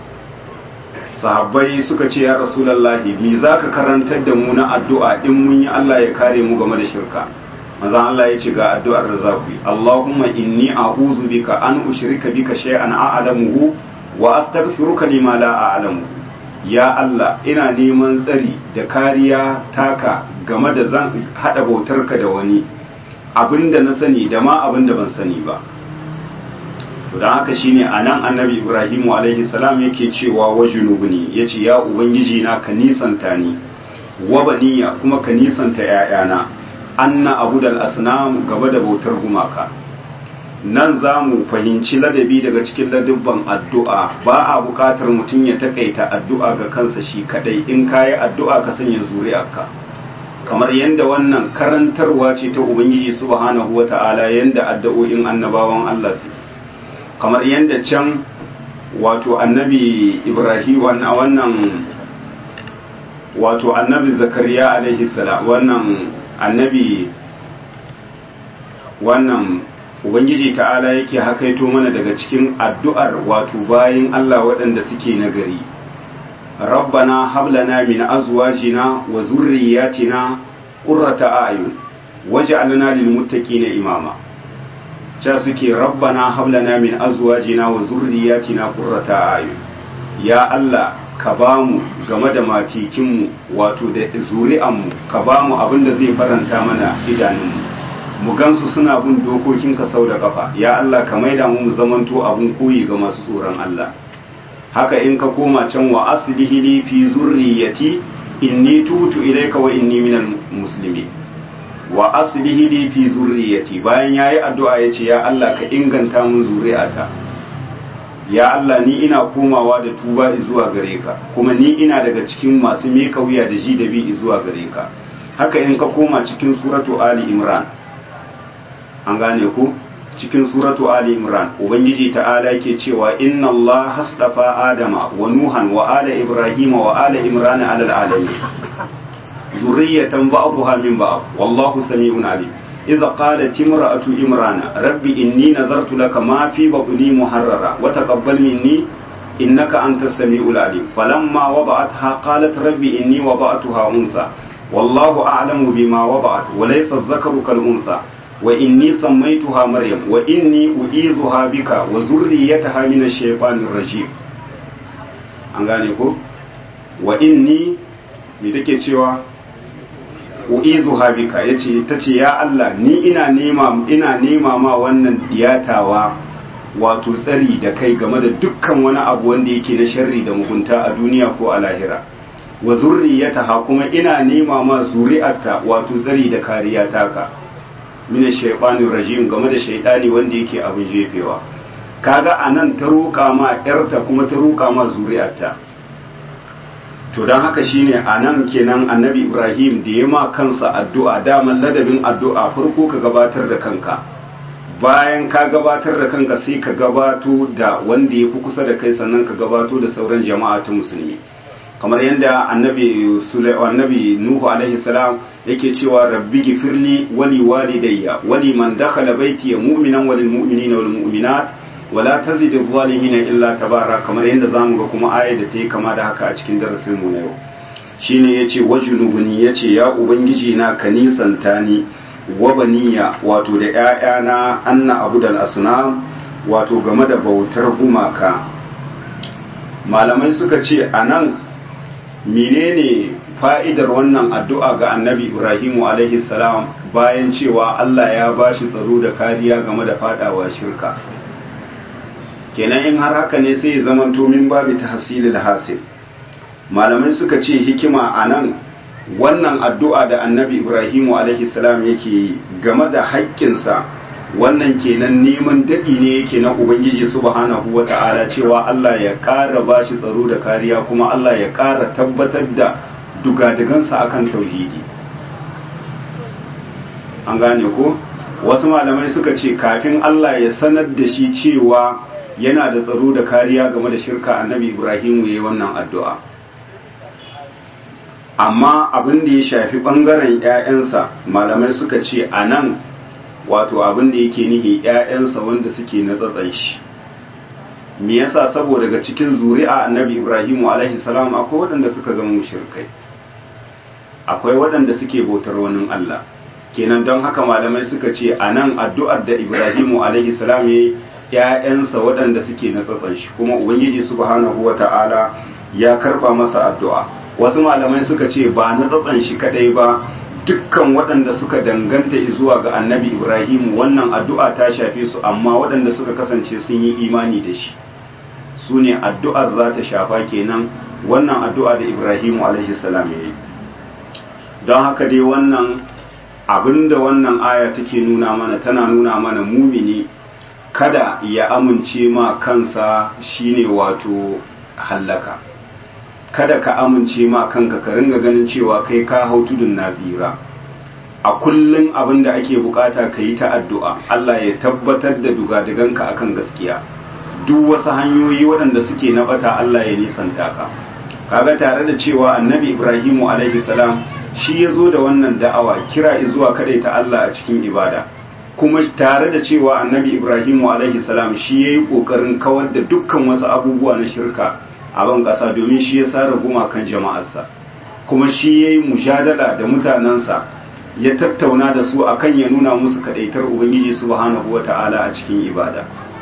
sahabbai suka ce ya rasulallahi me za ka karantar da mu na addu'a in mun yi Allah ya kare mu game da shirka maza Allah ya ce ga addu'ar da za ku yi Allahumma inni a'udhu bika an ushrika bika shay'an a'lamuhu wa astaghfiruka lima la a'lamu ya Allah ina neman tsari da kariya taka game da zan hada bautarka da wani abinda na sani da ma abinda ban sani ba to dan haka shine anan annabi Ibrahim alaihi salam yake cewa wajunubni yace ya ubangiji na ka nisanta ni wa baniya kuma ka nisanta ƴaƴana anna abudal asnam gaba da bautar gumaka nan za mu fahimci ladabi daga cikin ladabban addu'a ba a buƙatar mutum ya takaita addu'a ga kansa shi kadai in kayi addu'a ka sanya zuri'arka kamar yadda wannan karantarwa ce ta ubangiji subhanahu wata'ala yadda addu'o'in annabawan Allah suke kamar yadda can wato annabi Ibrahim wannan wato annabi Zakariya alaihi salam wannan annabi wannan ubangiji ta'ala yake hakaito mana daga cikin addu'ar wato bayin Allah waɗanda suke nagari rabbana hab lana min azwajina wa zurriyyatina qurrata a'yun waj'alna lil muttaqina imama cha suke rabbana hab lana min azwajina wa zurriyyatina qurrata a'yun ya Allah ka bamu game da matikinmu wato da zuri'anmu ka bamu abinda zai faranta mana idanunmu mu gansu suna bin dokokinka sau da kafa ya Allah ka maida mu zamanto abun koyi ga masu tsoron Allah haka in ka koma can wa aslihi li fi zurriyati inni tubtu ilayka wa inni minal muslimin wa aslihi li fi zurriyati bayan yayi addu'a yace ya Allah ka inganta mun zuri'ata ya Allah ni ina komawa da tuba zuwa gare ka kuma ni ina daga cikin masu meka wuya da ji da bi zuwa gare ka haka in ka koma cikin suratu ali imran an gane ku cikin suratu ali imran ubangiji ta'ala yake cewa inna Allah hasdafa adama wa nuhan wa ala ibrahima wa ala imran ala alamin zurriyatan ba'daha min ba'd wallahu sami'un alim idza qalat imra'atu imran rabbi inni nazartu laka ma fi batni muharrara wa taqabbal minni innaka antas sami'ul alim falamma wada'atha qalat rabbi inni wada'tuha unsa wallahu a'lamu bima wada'at wa laysa adh-dhakaru kal unsa wa inni sammaytuha maryam wa inni u'izuha bika wa zurriyataha min ash-shaytanir rajim an gane ko wa inni me take cewa u'izuha bika tace ya Allah ni ina nema ma wannan diyatawa wato tsari da kai game da dukkan wani abu wanda yake na sharri da mugunta a duniya ko a lahira wa zurriyataha kuma ina nema ma zuri'arta wato tsari da kariya taka mina shaytanir rajim game da shaytani wanda yake abin jefewa kaga anan ta roƙa ma yarta kuma ta roƙa ma zuri'arta to dan haka shine anan kenan annabi Ibrahim da ya ma kansa addu'a daman ladabin addu'a farko ka gabatar da kanka bayan ka gabatar da kanka sai ka gabato da wanda ya fi kusa da kai sannan ka gabato da sauran jama'a ta musulmi kamar yadda annabi Nuhu alaihi salam yake cewa rabbi gifirli wali walidayya wali man dakhala baiti mu'minan walil mu'minina wal mu'minat wala tazid adh-dhalimin illa tabara kamar yadda zamu ga kuma ayar da ta yi kama da haka a cikin darasin mu na yau shine yace wajnubuni yace ya ubangiji na ka nisanta ni wa baniya wato da ƴaƴana anna abudal asnam wato game da bautar gumaka malamai suka ce anan menene fa'idar wannan addu'a ga annabi Ibrahimu alaihi salam bayan cewa Allah ya bashi tsaro da kariya game da fadawa shirka kenan in har haka ne sai ya zamanto min babu tahsilil hasil malamai suka ce hikima anan wannan addu'a da annabi Ibrahimu alaihi salam yake yi game da haƙƙinsa wannan kenan neman daɗi ne yake na Ubangiji subhanahu wa ta'ala cewa Allah ya ƙara ba shi tsaro da kariya kuma Allah ya ƙara tabbatar da dugadagansa akan tauhidi an gane ko wasu malamai suka ce kafin Allah ya sanar da shi cewa yana da tsaro da kariya game da shirka annabi Ibrahimu ya yi wannan addu'a amma abin da ya shafi ɓangaren ‘ya'yansa malamai suka ce a nan wato abin da yake nihi ‘ya'yansa wanda suke na tsatsan shi me yasa saboda daga cikin zuri'a annabi Ibrahimu alaihi salam akwai waɗanda suka zama mushrikai akwai waɗanda suke bautar wani Allah kenan don haka malamai suka ce a nan addu'ar da Ibrahimu alaihi salam ya ‘ya'yansa waɗanda suke na tsatsan shi kuma ubangiji subhanahu wata'ala ya karɓa masa addu'a wasu malamai suka ce ba na tsatsan shi kadai ba dukkan waɗanda suka danganta zuwa ga annabi Ibrahim wannan addu'a ta shafe su amma waɗanda suka kasance sun yi imani da shi su ne addu'ar za ta shafa kenan wannan addu'a da Ibrahim alaihi salam ya yi don haka dai wannan abinda wannan aya take nuna mana tana nuna mana mumini kada ya amince ma kansa shine wato hallaka kada ka amince ma kanka ka ringa ganin cewa kai ka hau tudun nazira a kullun abin da ake bukata ka yi ta addu'a Allah ya tabbatar da dugadiganka akan gaskiya duk wasu hanyoyi waɗanda suke na bata Allah ya nisanta ka kaga tare da cewa annabi Ibrahimu alaihi salam shi ya zo da wannan da'awa kira zuwa kadaita Allah a cikin ibada kuma tare da cewa annabi Ibrahimu alaihi salam shi ya yi ƙoƙarin kawar da dukkan wasu abubuwa na shirka a ban ƙasa domin shi ya sare gumakan jama'arsa kuma shi ya yi mujadala da mutanensa ya tattauna da su akan ya nuna musu kadaitar ubangiji subhanahu wata'ala a cikin ibada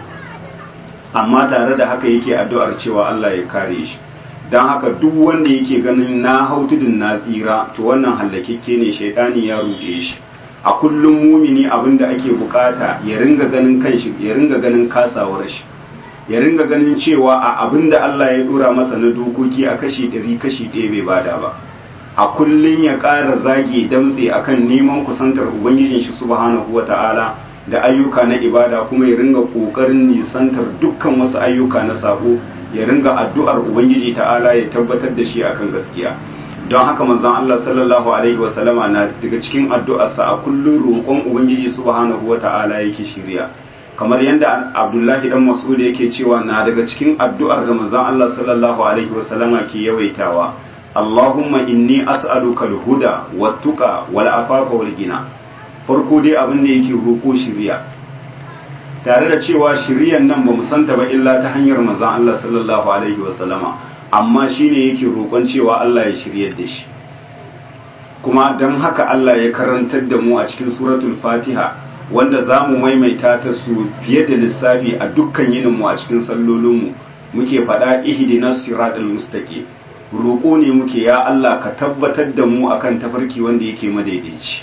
amma tare da haka yake addu'ar cewa Allah ya kare shi don haka duk wanda yake ganin na hau tudun na tsira to wannan hallakikke ne shaidani ya ruɗe shi a kullum mumini abinda ake bukata ya ringa ganin kanshi ya ringa ganin kasawar shi ya ringa ganin cewa a abinda Allah ya dora masa na dokoki a kashi 100 kashi 1 bai bada ba a kullun ya ƙara zage damtse akan neman kusantar ubangijin shi subhanahu wata'ala da ayyuka na ibada kuma ya ringa kokarin nisantar dukkan wasu ayyuka na sabo ya ringa addu'ar ubangiji ta'ala ya tabbatar da shi akan gaskiya don haka manzon Allah sallallahu alaihi wasallama na daga cikin addu'arsa a kullun roƙon ubangiji subhanahu wata'ala yake shirya kamar yadda Abdullahi dan Mas'ud yake cewa na daga cikin addu'ar da manzon Allah sallallahu alaihi wasallama ke yawaitawa Allahumma inni as'aluka al-huda wat-tuqa wal-afafa wal-ghina farko dai abin da yake roƙo shiriya tare da cewa shiriyan nan bamu santa ba illa ta hanyar manzon Allah sallallahu alaihi wasallama amma shine yake roƙon cewa Allah ya shiryar da shi kuma dan haka Allah ya karantar da mu a cikin suratul Fatiha wanda za mu maimaita ta su fiye da lissafi a dukkan yininmu a cikin sallolinmu muke faɗa ihdinas siratal mustaqim roƙo ne muke ya Allah ka tabbatar da mu akan tafarki wanda yake madaidaici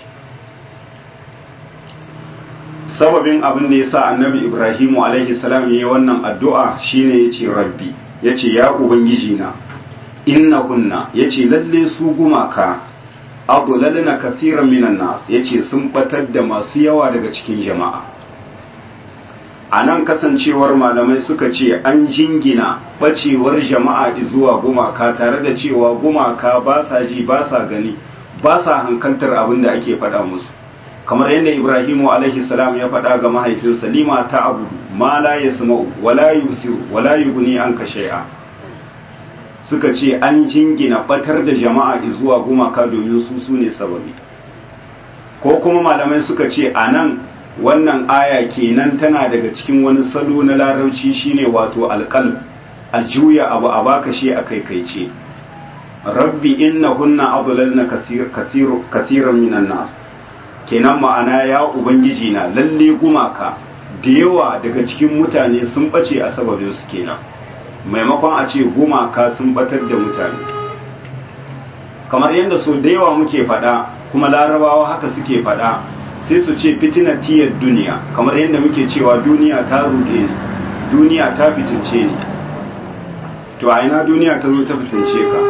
sababin abin da yasa annabi Ibrahimu alaihi salam yayi wannan addu'a shine yace rabbi yace ya ubangiji na innahunna yace lalle su gumaka adlalna kathiran minan nas yace sun batar da masu yawa daga cikin jama'a anan kasancewar malamai suka ce an jingina bacewar jama'a zuwa gumaka tare da cewa gumaka ba sa ji ba sa gani ba sa hankantar abin da ake faɗa musu kamar yadda Ibrahimu alaihi salam ya faɗa ga mahaifinsa lima ta abu ma la yasma'u wala yusiru wala yughni anka shay'a, suka ce an jingina batar da jama'a zuwa gumaka domin su ne sababi. Ko kuma malamai suka ce anan wannan aya kenan tana daga cikin wani salo na larabci shine wato alqalb, a juya abu a baka shi a kaikaice. Rabbi innahunna adlalna kathiran minan nas, kenan ma'ana ya ubangiji na lalle gumaka da yawa daga cikin mutane sun bace a sababin su kenan, maimakon a ce gumaka sun batar da mutane. Kamar yadda so da yawa muke faɗa kuma larabawa haka suke faɗa, sai su ce fitinatiyar duniya, kamar yadda muke cewa duniya ta ruɗe ne, duniya ta fitince ne. To a ina duniya ta zo ta fitince ka?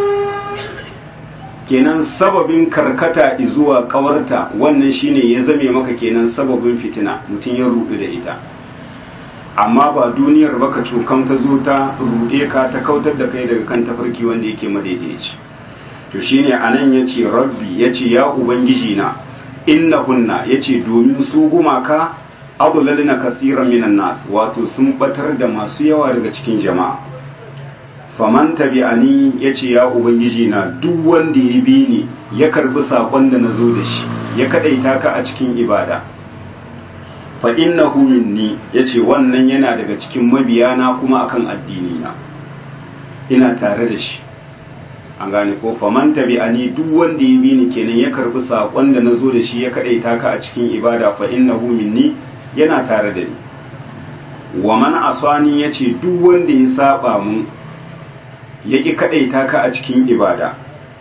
Kenan sababin karkata zuwa kawarta wannan shine ya zame maka kenan sababin fitina, mutum ya rudu da ita. Amma ba duniyar baka cukan ta zo ta rude ka ta kautar da kai daga kan tafarki wanda yake madaidaici. To shine anan yace rabbi, yace ya ubangiji na, innahunna, yace domin su gumaka adlalna kathiran minan nas, wato sun batar da masu yawa daga cikin jama'a. Faman tabi'ani, yace ya ubangiji na, duk wanda ya bi ni ya karbi sakon da nazo da shi, ya kadaita ka a cikin ibada, fa innahu minni, yace wannan yana daga cikin mabiyana kuma akan addini na, ina tare da shi. An gane ko? Faman tabi'ani, duk wanda ya bi ni kenan ya karbi sakon da nazo da shi, ya kadaita ka a cikin ibada, fa innahu minni, yana tare da ni. Wa man asani, yace duk wanda ya saba mun, ya ƙi kaɗaita ka a cikin ibada,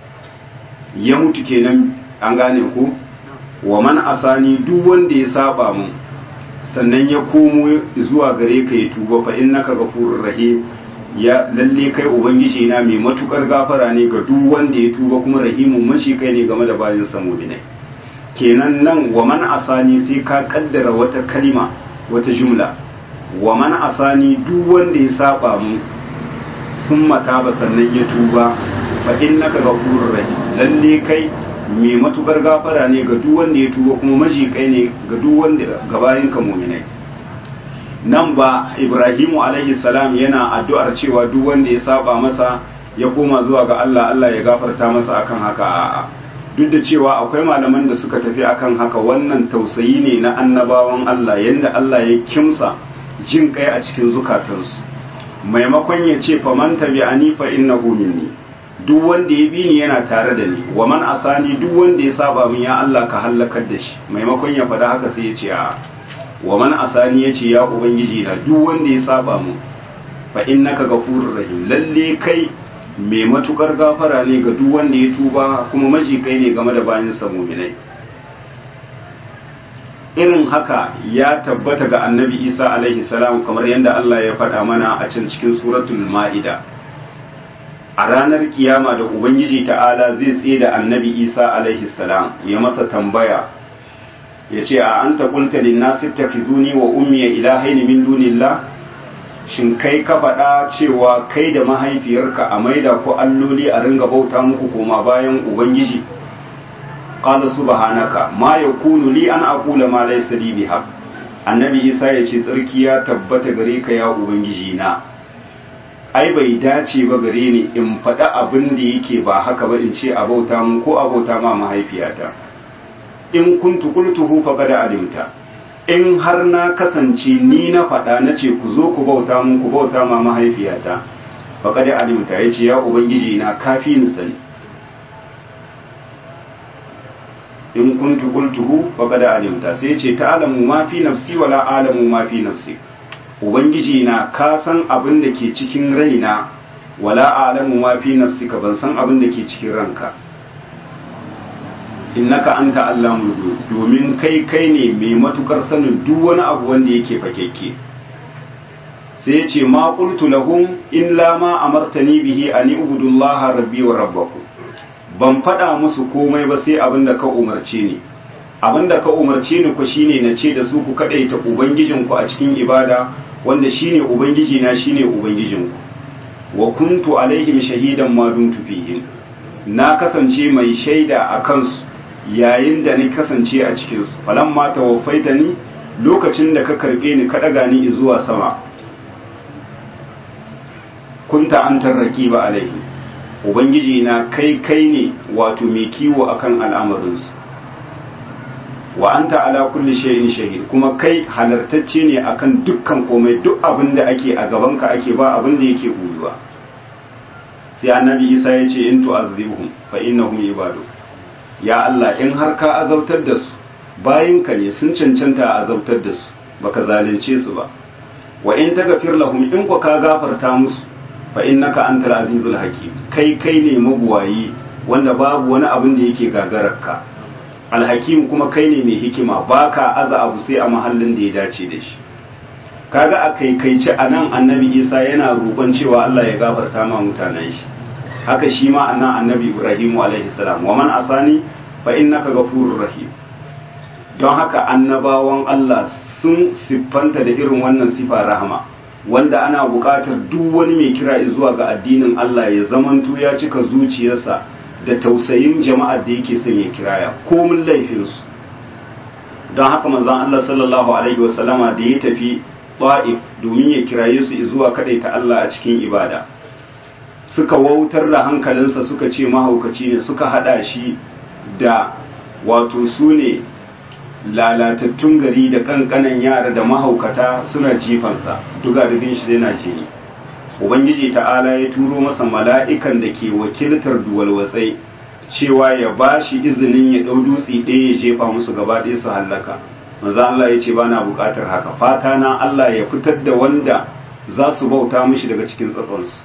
ya mutu kenan. An gane ku? Wa man asani, duk wanda ya saba mun sannan ya komo zuwa gare ka ya tuba, fa innaka ghafurur rahim, ya lalle kai ubangiji na mai matukar gafara ne ga duk wanda ya tuba, kuma rahimun mashi kai ne game da bayin samudinai. Kenan nan wa man asani sai ka kaddara wata kalima, wata jumla, wa man asani, duk wanda ya saba mun sun mata ba sannan ya tuba, fa innaka ghafurur rahim, lalle kai mai matukar gafara ne ga duk wanda ya tuba, kuma maji kai ne ga duk wanda gabayin ka mu'minai. Nan ba Ibrahimu alaihi salam yana addu'ar cewa duk wanda ya saba masa ya koma zuwa ga Allah, Allah ya gafarta masa akan haka, a'a. Duk da cewa akwai malaman da suka tafi akan haka, wannan tausayi ne na annabawan Allah, yanda Allah ya kimsa jin kai a cikin zukatansu. Maimakon ya ce faman tabi'ani fa innahu minni, duk wanda ya bi ni yana tare da ni, wa man asani, duk wanda ya saba min ya Allah ka halakar da shi. Maimakon ya faɗa haka sai ya ce a wa man asani, ya ce ya ubangiji na, duk wanda ya saba mu, fa innaka ghafurur rahim, lalle kai mai matukar gafara ne ga duk wanda ya tuba, kuma maji kai ne game da bayin sa mu'minai. Irin haka ya tabbata ga annabi Isa alaihi salam, kamar yadda Allah ya faɗa mana a can cikin suratul ma'ida. A ranar kiyama da ubangiji ta'ala zai tsaye da annabi Isa alaihi salam, ya masa tambaya, ya ce a anta qulta lin nasi ittakhizuni wa ummi ilahaini min dunillah, shin kai ka faɗa cewa kai da mahaifiyarka a maida ku alloli a ringa bauta muku koma bayan ubangiji? Qala subhanaka ma yakunu li an aqula ma laysa li bihaq. Annabi Isa ya ce tsarki ya tabbata gare ka ya ubangiji na, ai bai dace ba gare ni in faɗa abin da yake ba haka ba, in ce a bauta mun ko a bauta ma mahaifiyata. In kuntu qultuhu faqad alimta, in har na kasance ni na faɗa na ce ku zo ku bauta mun, ku bauta ma mahaifiyata, faqad alimta, yace ya ubangiji na kafi ni sani. In kuntu qultuhu faqad alimta, sai ce ta'lamu ma fi nafsi wala a'lamu ma fi nafsi, ubangiji na ka san abin da ke cikin raina, wala a'lamu ma fi nafsika, ban san abin da ke cikin ranka. Innaka anta allamul ghuyub, domin kai ne mai matukar sanin duk wani abu wanda yake fakekke. Sai ce ma qultu lahum illa ma amartani bihi an ibudullaha rabbi wa rabbakum, ban faɗa musu komai ba sai abin da ka umarce ni. Abin da ka umarce ni ku shine na ce da su ku kadaita ubangijinku a cikin ibada, wanda shine ubangiji na, shine ubangijinku. Wa kuntu alaihim shahidan ma dumtu fihim, na kasance mai shaida a kansu yayin da ni kasance a cikin su falamma tawaffaitani lokacin da ka karbe ni ka daga ni zuwa sama kunta antar raqiba alaihi ubangiji na kai ne wato mai kiwo akan al'amarin su wa anta ala kulli shay'in shahid kuma kai halartacce ne akan dukkan komai, duk abin da ake a gaban ka ake, ba abin da yake buyuwa. sai annabi Isa ya ce in tu'azzibuhum fa innahum ibadu, ya Allah in har ka azautar da su bayinka ne, sun cancanta a azautar da su, baka zalunce su ba. wa in taghfir lahum in ka gafarta musu fa innaka antal azizul hakim, kai ne mabuwayi wanda babu wani abin da yake gagararka. alhakim kuma kai ne mai hikima, baka aza abu sai a mahallin da ya dace da shi. kaga a kaikaice anan annabi Isa yana roƙon cewa Allah ya gafarta ma mutanen shi, haka shi ma anan annabi Ibrahim alaihi salam wa man asani fa innaka ghafurur rahim. don haka annabawan Allah sun siffanta da irin wannan sifa rahama, wanda ana buƙatar duk wani mai kira zuwa ga addinin Allah ya zamanto ya cika zuciyarsa da tausayin jama'ar da yake son ya kiraya komin laifinsu. don haka manzon Allah sallallahu alaihi wasallama da ya tafi Ta'if domin ya kiraye su zuwa kadaita Allah a cikin ibada, suka wautar da hankalinsa suka ce mahaukaci ne, suka hada shi da wato su ne lalatattun gari da kankanan yara da mahaukata suna jifansa, dugadugin shi yana jini. ubangiji ta'ala ya turo masa mala'ikan da ke wakiltar duwalwatsai cewa ya ba shi izinin ya ɗau dutse ɗaya ya jefa musu gaba ɗaya su hallaka. manzo Allah ya ce ba na buƙatar haka, fata na Allah ya fitar da wanda za su bauta mishi daga cikin tsatsonsu.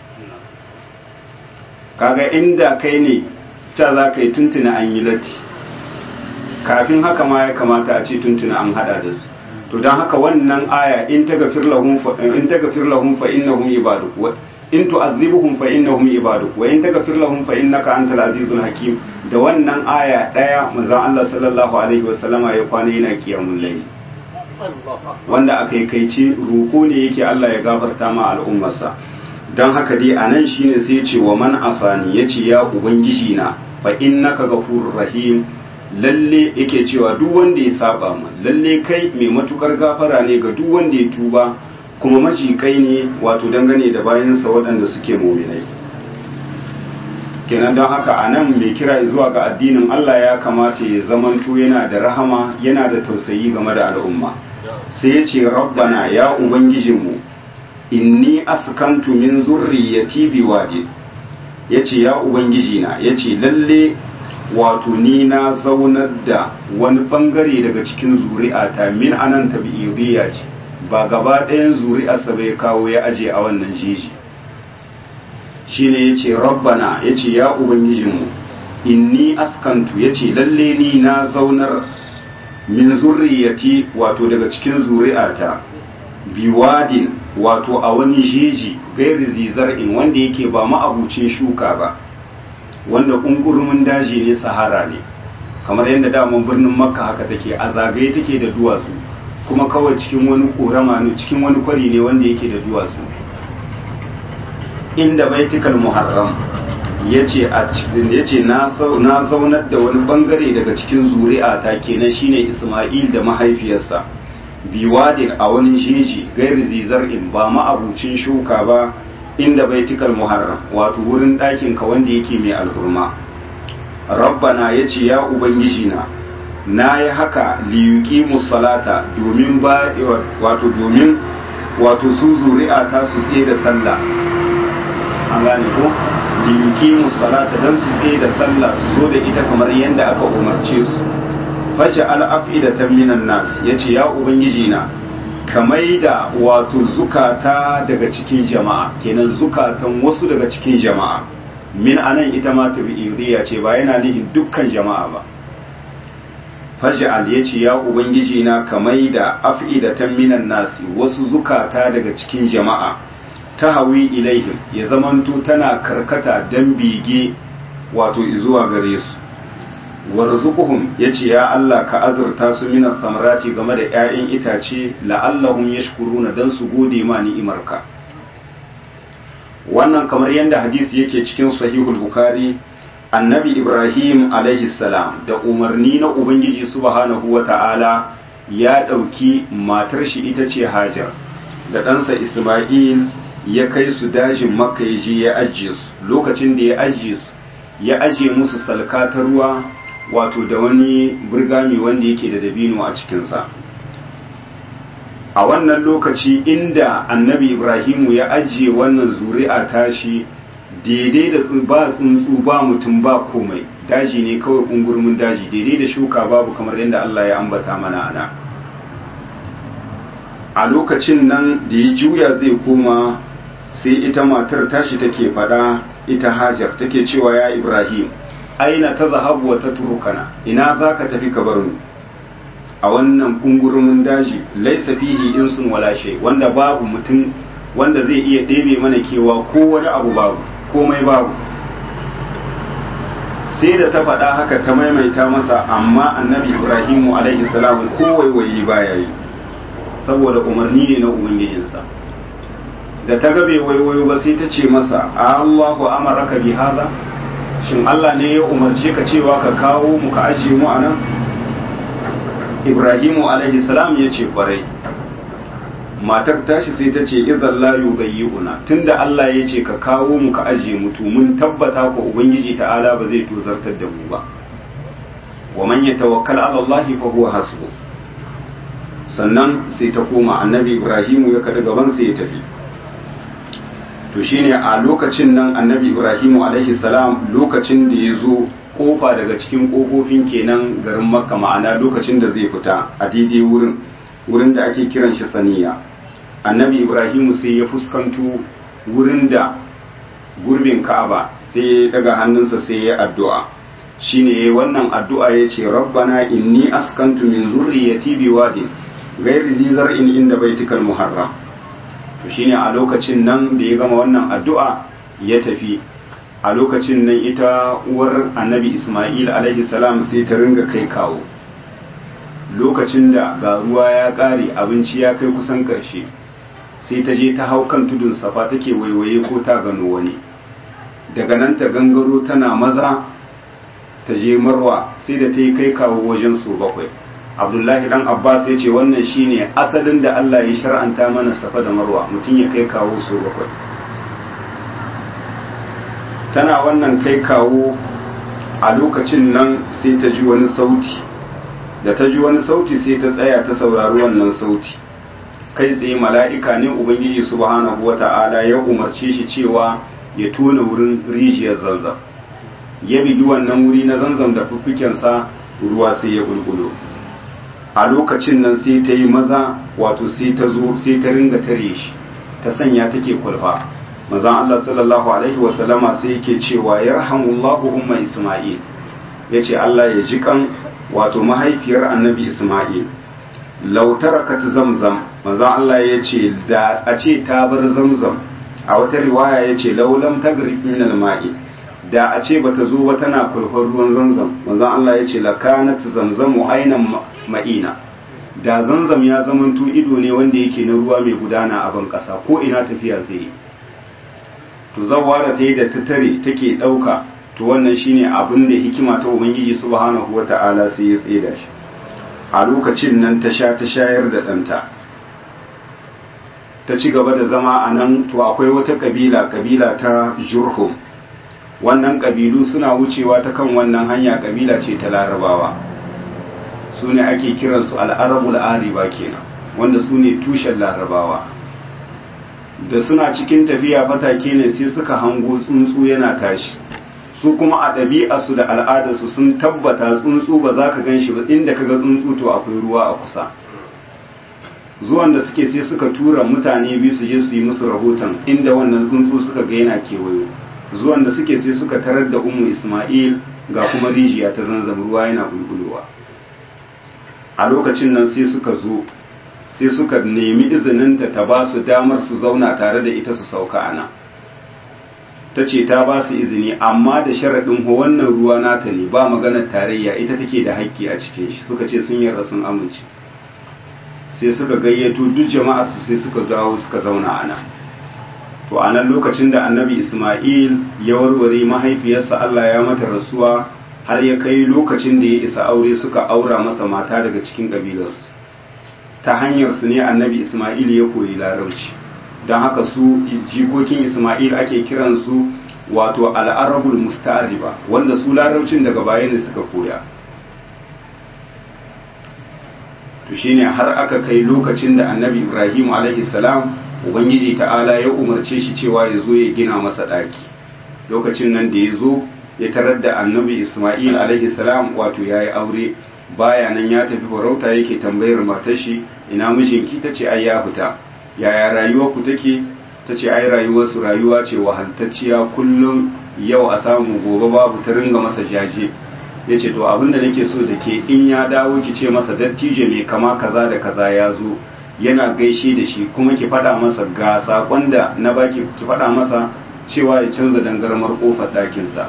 kaga inda kai ne ta za ka yi tuntuna an yi latti, kafin haka ma ya kamata a ce tuntuna an hada da su. to don haka wannan aya in taghfir lahum fa innahum ibaduk wa in tu'adhibuhum fa innahum ibaduk wa in taghfir lahum fa innaka antal azizul hakim, da wannan aya daya manzon Allah sallallahu alaihi wasallama ya kwana yana kiyamul layl, wanda akai kaice roko ne yake Allah ya gafarta ma al'ummarsa. don haka dai anan shine sai ya ce wa man asani, yace ya ubangiji na fa innaka ghafurur rahim, lalle yake cewa duk wanda ya saba mu lalle kai mai matukar gafara ne ga duk wanda ya tuba, kuma majikai ne wato dangane da bayansa waɗanda suke mu'minai. kenan don haka a nan mai kira zuwa ga addinin Allah ya kamata ya zamanto yana da rahama, yana da tausayi game da al'umma. sai ya ce rabbana ya ubangijinmu inni askantu min zurriyati biwadi, yace ya ubangijina, yace lalle wato ni na zaunar da wani bangare daga cikin zuri'ata, min anan tabi'idiyya ce, ba gaba ɗayan zuri'arsa bai kawo ya aje a wannan jeji. shine yace rabbana, yace ya ubangijinmu inni askantu, yace lalle ni na zaunar min zurriyati wato daga cikin zuri'ata biwadin wato a wani jeji gairi zizar'in wanda yake ba ma'abucin shuka ba, wanda kungurumin daji ne, sahara ne, kamar yadda daman birnin makka haka take, a zagaye take da duwatsu, kuma kawai cikin wani korama ne, cikin wani kwari ne wanda yake da duwatsu. inda baitikal muharram yace na zaunar da wani bangare daga cikin zuri'a ta kenan shine Isma'il da mahaifiyarsa biwadin a wani jeji gairi zizar'in ba ma'abucin shuka ba, inda baitikal muharram wato wurin ɗakin ka wanda yake mai alhurma. rabbana yace ya ubangiji na yi haka liyuqimus salata domin wato su zuri'a ta su tsaye da sallah, an gane ko liyuqimus salata dan su tsaye da sallah, su zo da ita kamar yadda aka umarce su. faj'al af'idatan minan nas, yace ya ubangiji ka maida wato zukata daga cikin jama'a, kenan zukatan wasu daga cikin jama'a. min anan ita ma tabi'idiyya ce, ba yana nihin dukkan jama'a ba. faj'al yace ya ubangiji ka maida af'idatan minan nas, wasu zukata daga cikin jama'a, ta hawi ilaihim, ya zamanto tana karkata dan bige wato zuwa gare su. warzuquhum, yace ya Allah ka azurta su minas samarati game da 'ya'yan itace, la'allahum yashkuruna dan su gode ma ni'imarka. wannan kamar yadda hadisi yake cikin sahihul bukhari, annabi Ibrahim alaihi salam da umarni na Ubangiji subhanahu wa ta'ala ya ɗauki matar shi ita ce Hajar da ɗansa Ismail ya kai su dajin Makka ya je ya ajiye su. Lokacin da ya ajiye su ya ajiye musu salka ta ruwa wato da wani burgami wanda yake da dabino a cikinsa. A wannan lokaci inda annabi Ibrahimu ya ajiye wannan zuri'a tashi daidai da ba tsuntsu ba mutum ba komai, daji ne kawai kungurmin daji, daidai da shuka babu, kamar yadda Allah ya ambata mana ana. A lokacin nan da ya juya zai koma, sai ita matar tashi take fada, ita Hajar take cewa ya Ibrahim, aina ta zahabu wa ta turukana, ina za ka tafi ka bar mu a wannan kungurumin daji, laisa fihi insun wala shay, wanda babu mutum wanda zai iya ɗebe mana kewa ko wani abu babu, komai babu. Sai da ta faɗa haka ta maimaita masa, amma annabi Ibrahimu alaihi salam ko waiwayi baya yi, saboda umarni ne na ubangijinsa. Da ta gabe waiwayo ba sai ta ce masa, Allahu amaraka bi hada, shin Allah ne ya umarce ka cewa ka kawo mu ka ajiye mu anan? Ibrahimu alaihi salam ya ce kwarai. Matar tashi sai ta ce idan la yughayyi'una, tunda Allah ya ce ka kawo mu ka ajiye mu, to mun tabbata ko ubangiji ta'ala ba zai tozartar da mu ba. Wa man yatawakkal 'ala Allah fa huwa hasbuh. Sannan sai ta koma, annabi Ibrahimu ya kada gaban sai ya tafi. To shine a lokacin nan annabi Ibrahimu alaihi salam, lokacin da ya zo kofa daga cikin kofofin kenan garin Makka, ma'ana lokacin da zai fita a daidai wurin da ake kiran shi Saniya, annabi Ibrahimu sai ya fuskanto wurin da gurbin Ka'aba, sai ya daga hannunsa sai ya addu'a. Shine yayi wannan addu'a yace, rabbana inni askantu min zurriyyati biwadin ghairi zi zar'in inda baitikal muharram. To shine a lokacin nan da ya gama wannan addu'a ya tafi. A lokacin nan ita uwar annabi Ismail alaihi salam sai ta ringa kai kawo. Lokacin da ga ruwa ya ƙare, abinci ya kai kusan ƙarshe, sai ta je ta hau kan tudun Safa take waiwaye ko ta gano wani. Daga nan ta gangaro tana maza ta je Marwa, sai da ta yi kai kawo wajen su 7. Abdullahi dan Abbas ya ce wannan shine asalin da Allah ya shar'anta mana Safa da Marwa, mutum ya kai kawo su 7. Tana wannan kai kawo a lokacin nan sai ta ji wani sauti. Da ta ji wani sauti sai ta tsaya ta saurari wannan sauti. Kai tsaye mala'ika ne Ubangiji subhanahu wata'ala ya umarce shi cewa ya tona wurin rijiyar Zanzam. Ya bigi wannan wuri na Zanzam da fuffikensa, ruwa sai ya bulbulo. A lokacin nan sai ta yi maza, wato sai ta zo sai ta ringa tare shi, ta sanya take kulfa. Manzon Allah sallallahu alaihi wasallama sai yake cewa yarhamullahu umma Isma'il, yace Allah ya ji kan wato mahaifiyar annabi Isma'il. Law tarakat zamzam, manzon Allah yace da a ce ta bar zamzam, a wata riwaya yace law lam tagrif min al-ma'i, da a ce bata zo ba tana kulfar ruwan zamzam, manzon Allah yace lakanat zamzamu ainan ma'ina, da zamzam ya zamanto ido ne wanda yake na ruwa mai gudana a ban kasa, ko ina tafiya zai yi. To zawara ta yi da ta tare take ɗauka, to wannan shine abin da hikima ta Ubangiji subhanahu wata'ala sai ya tsaida shi. A lokacin nan ta shayar da ɗanta, ta ci gaba da zama a nan. To akwai wata kabila ta Jurhum, wannan kabilu suna wucewa ta kan wannan hanya, kabila ce ta Larabawa, su ne ake kiransu al'arabul ariba kenan, wanda su ne tushen Larabawa. Da suna cikin tafiya fatake ne sai suka hango tsuntsu yana tashi. Su kuma a ɗabi'arsu da al'adarsu sun tabbata tsuntsu ba za ka gan shi ba, inda ka ga tsuntsu to akwai ruwa a kusa. Zuwan da suke sai suka tura mutane biyu su je su yi musu rahoton inda wannan tsuntsu suka ga yana kewayo. Zuwan da suke sai suka tarar da Ummu Isma'il ga kuma rijiya ta Zanzam, ruwa yana bulbulowa. A lokacin nan sai suka zo, sai suka nemi izininta ta ba su damar su zauna tare da ita su sauka ana. Ta ce ta ba su izini, amma da sharaɗin wannan ruwa nata ne, ba maganar tarayya, ita take da haƙƙi a cikin shi. Suka ce sun yarda sun amince. Sai suka gayyato duk jama'ar su sai suka dawo suka zauna ana. to a nan lokacin da annabi Ismail ya warware mahaifiyarsa Allah ya mata rasuwa har ya kai lokacin da ya isa aure suka aura masa mata daga cikin ƙabilarsu ta hanyar su ne annabi Ismail ya koyi larabci don haka su jikokin Ismail ake kiransu wato al'arabul musta'ariba wanda su larabcin daga baya ne suka koya. To shine har aka kai lokacin da annabi Ibrahim alaihi salam ubangiji ta'ala ya umarce shi cewa ya zo ya gina masa ɗaki. Lokacin nan da ya zo ya tarar da annabi Ismail alaihi salam wato ya yi aure, baya nan ya tafi farauta yake tambayar matar shi ina mijinki, ta ce ai ya fita. Yaya rayuwar ku take? Ta ce ai rayuwarsu rayuwa ce wahaltacciya, kullum yau a samu gobe babu, ta ringa masa jaje. Ya ce to abinda nake so da ke in ya dawo ki ce masa dattijo mai kama kaza da kaza ya zo yana gaishe da shi, kuma ki faɗa masa ga saƙon da na baki, ki faɗa masa cewa ya canza dangarmar ƙofar ɗakinsa.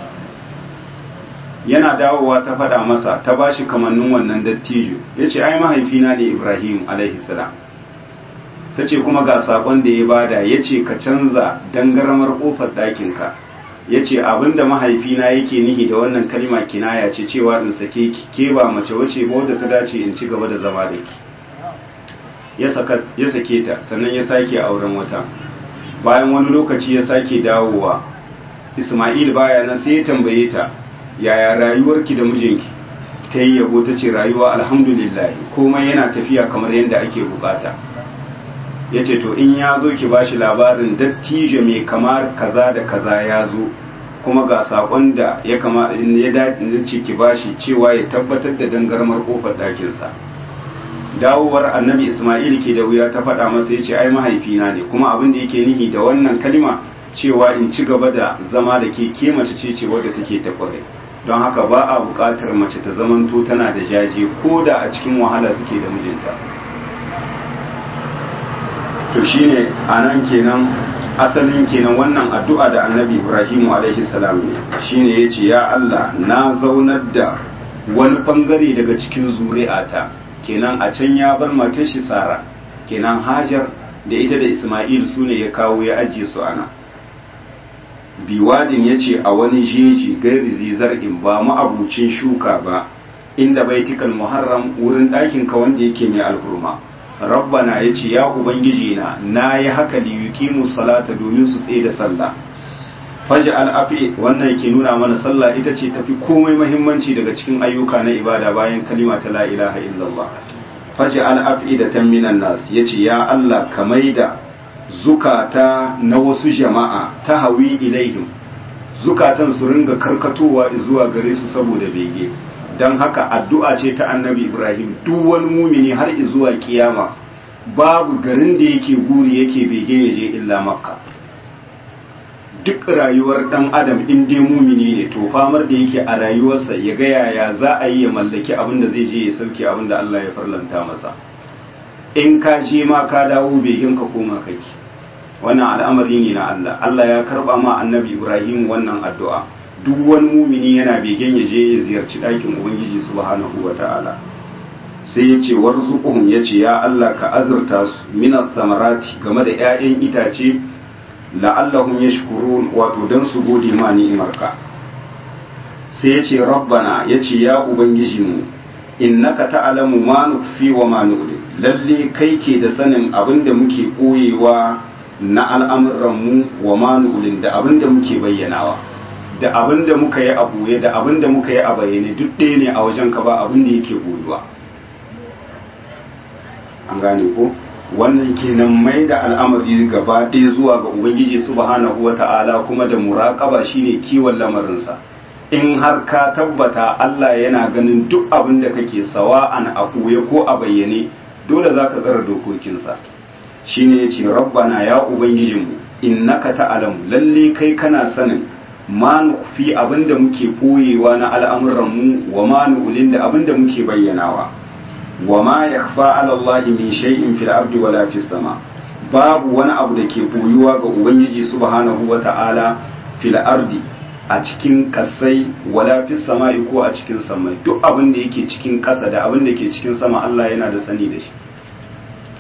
Yana dawowa ta faɗa masa, ta ba shi kamannin wannan dattijo. Ya ce ai mahaifina ne Ibrahim alaihi salam. Ta ce kuma ga saƙon da ya bada, ya ce ka canza dangarmar ƙofar ɗakinka. Ya ce abinda mahaifina yake nihi da wannan kalma kinaya ce cewa in sake ki, ke ba mace wace ba wadda ta dace in ci gaba da zama da ki. Ya sake ta, sannan ya sake auren wata. Bayan wani lokaci ya sake dawowa, Ismail baya nan sai ya tambaye ta, yaya rayuwarki da mijinki? Ta yi yabo, ta ce rayuwa alhamdulillah, komai yana tafiya kamar yadda ake bukata. Ya ce to in ya zo ki bashi labarin dattijo mai kamar kaza da kaza ya zo, kuma ga saƙon da ya dace ki bashi cewa ya tabbatar da dangarmar ƙofar ɗakinsa. Dawowar annabi Ismail ke da wuya, ta faɗa masa ya ce ai mahaifina ne, kuma abin da yake nihi da wannan kalima cewa in ci gaba da zama da ke mace ce wadda take ta kwarai. Don haka ba a buƙatar mace ta zamanto tana da jaje ko da a cikin wahala suke da mijinta. To shine anan kenan asalin kenan wannan addu'a da annabi Ibrahim alaihi salam ne shine yace ya Allah na zaunar da wani bangare daga cikin zuri'ata, kenan a can ya bar matar shi Sara, kenan Hajar da ita da Ismail sune ya kawo ya ajiye su ana. Biwadin yace a wani jeji gairi zizar'in, ba ma'abucin shuka ba, inda baitikal muharram wurin ɗakin ka wanda yake mai alhurma. Rabbana ya ce ya ubangiji na yi haka da yuqimu salata domin su tsaye da sallah. Faj'al afi, wannan ke nuna mana sallah ita ce tafi komai muhimmanci daga cikin ayyuka na ibada bayan kalima ta la ilaha illallah. Faj'al afi da minan nas, yace ya Allah ka maida zukata na wasu jama'a ta hawi ilaihim, zukatan su ringa karkatowa zuwa gare su saboda bege. Don haka addu'a ce ta annabi Ibrahim, duk wani mumini har zuwa kiyama babu garin da yake guri yake bege ya je illa Makka. Duk rayuwar dan adam in dai mumini ne to famar da yake a rayuwarsa ya ga yaya za a yi ya mallaki abin da zai je ya sauke abin da Allah ya farlanta masa. In ka je ma ka dawo begen ka koma kake. Wannan al'amari ne na Allah. Allah ya karba ma annabi Ibrahim wannan addu'a. Duk wani mumini yana begen ya je ya ziyarci ɗakin Ubangiji subhanahu wa ta'ala. Sai ya ce warzuquhum, ya ce ya Allah ka azurta su minat samarati game da 'ya'yan itace la'allahum yashkurun, wato dan su gode ma ni'imarka. Sai ya ce rabbana, ya ce ya ubangiji mu innaka ta'lamu ma nukhfi wa ma nu'lin, lalle kai ke da sanin abin da muke koyewa na al'amuran mu wa ma nu'lin, da abin da muke bayyanawa. Da abin da muka yi a ɓoye da abin da muka yi a bayyane duk ɗaya ne a wajen ka, ba abin da yake ɓoyuwa. An gane ko wannan kenan mai da al'amari gaba ɗaya zuwa ga Ubangiji subhanahu wa ta'ala, kuma da muraƙaba shine kiwon lamarinsa. In har ka tabbata Allah yana ganin duk abin da kake sawa'an a ɓoye ko a bayyane, dole za ka tsara dokokinsa. Shine ya ce rabbana ya Ubangijinmu innaka ta'lamu, lalle kai kana sanin ma nukhfi abinda muke koyewa na al'amuranmu, wa ma nu'lin da abinda muke bayyanawa, wa ma yakhfa 'ala Allah min shay'in fil ardi wala fis sama. Babu wani abu da ke koyuwa ga Ubangiji subhanahu wa ta'ala fil ardi, a cikin kasai, wala fis sama'i ko a cikin samai. Duk abin da yake cikin kasa da abin da ke cikin sama Allah yana da sani da shi.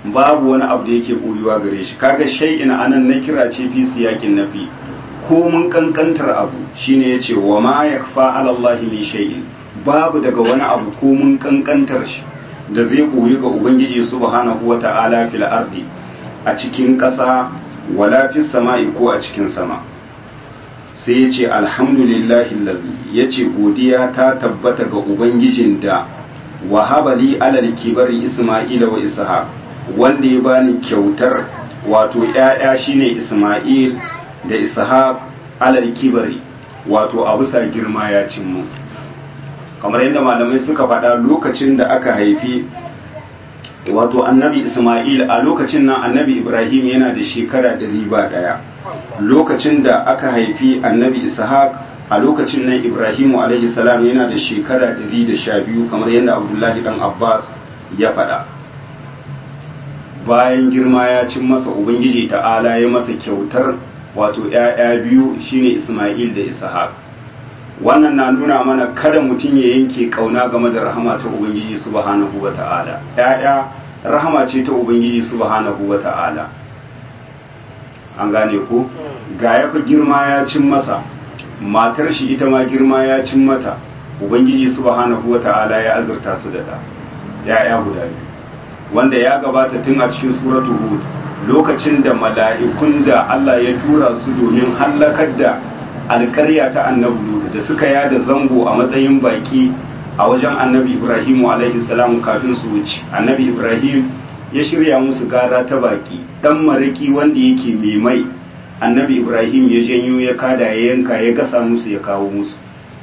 babu wani abu da yake boyuwa gare shi. Kaga shay'in anan na kira ce fi siyakin nafi, ko mun kankantar abu shine yace wa ma yakfa ala Allah min shay'in, babu daga wani abu ko mun kankantar shi da zai koyi ga ubangiji subhanahu wata'ala fil ardi, a cikin ƙasa wala fis sama'i ko a cikin sama. Sai yace alhamdulillahi allazi, yace godiya ta tabbata ga ubangijin da wahaba li alal kibari isma'ila wa ishaq, wanda ya bani kyautar wato ƴaƴa shine isma'il da ishaq alal kibari, wato a bisa girma ya cimmu. Kamar yadda malamai suka faɗa, lokacin da aka haifi wato annabi isma'il, a lokacin nan annabi ibrahim yana da shekara 101. Lokacin da aka haifi annabi ishaq, a lokacin nan ibrahimu alaihi salam yana da shekara 112, kamar yadda abdullahi dan abbas ya faɗa. Bayan girma ya cin masa, ubangiji ta'ala ya masa kyautar wato ‘ya'ya biyu shine isma'il da ishaq. Wannan na nuna mana kada mutum ya yanke kauna game da rahama ta ubangiji subhanahu wa ta'ala. ‘Ya'ya rahama ce ta ubangiji subhanahu wa ta'ala. An gane ko? Ga ya fi girma ya cin masa, matar shi ita ma girma ya cin mata, ubangiji subhanahu wa ta'ala ya azurta su da ‘ya'ya guda biyu, wanda ya gabata tun a cikin suratu Hud, lokacin da mala'ikun da Allah ya tura su domin hallakar da alƙarya ta annabi Lut, da suka yada zango a matsayin baki a wajen annabi Ibrahim alaihi salam kafin su wuce. Annabi Ibrahim ya shirya musu gara ta baki, dan maraki wanda yake mai, annabi Ibrahim ya janyo ya kada ya yanka ya gasa musu ya kawo musu.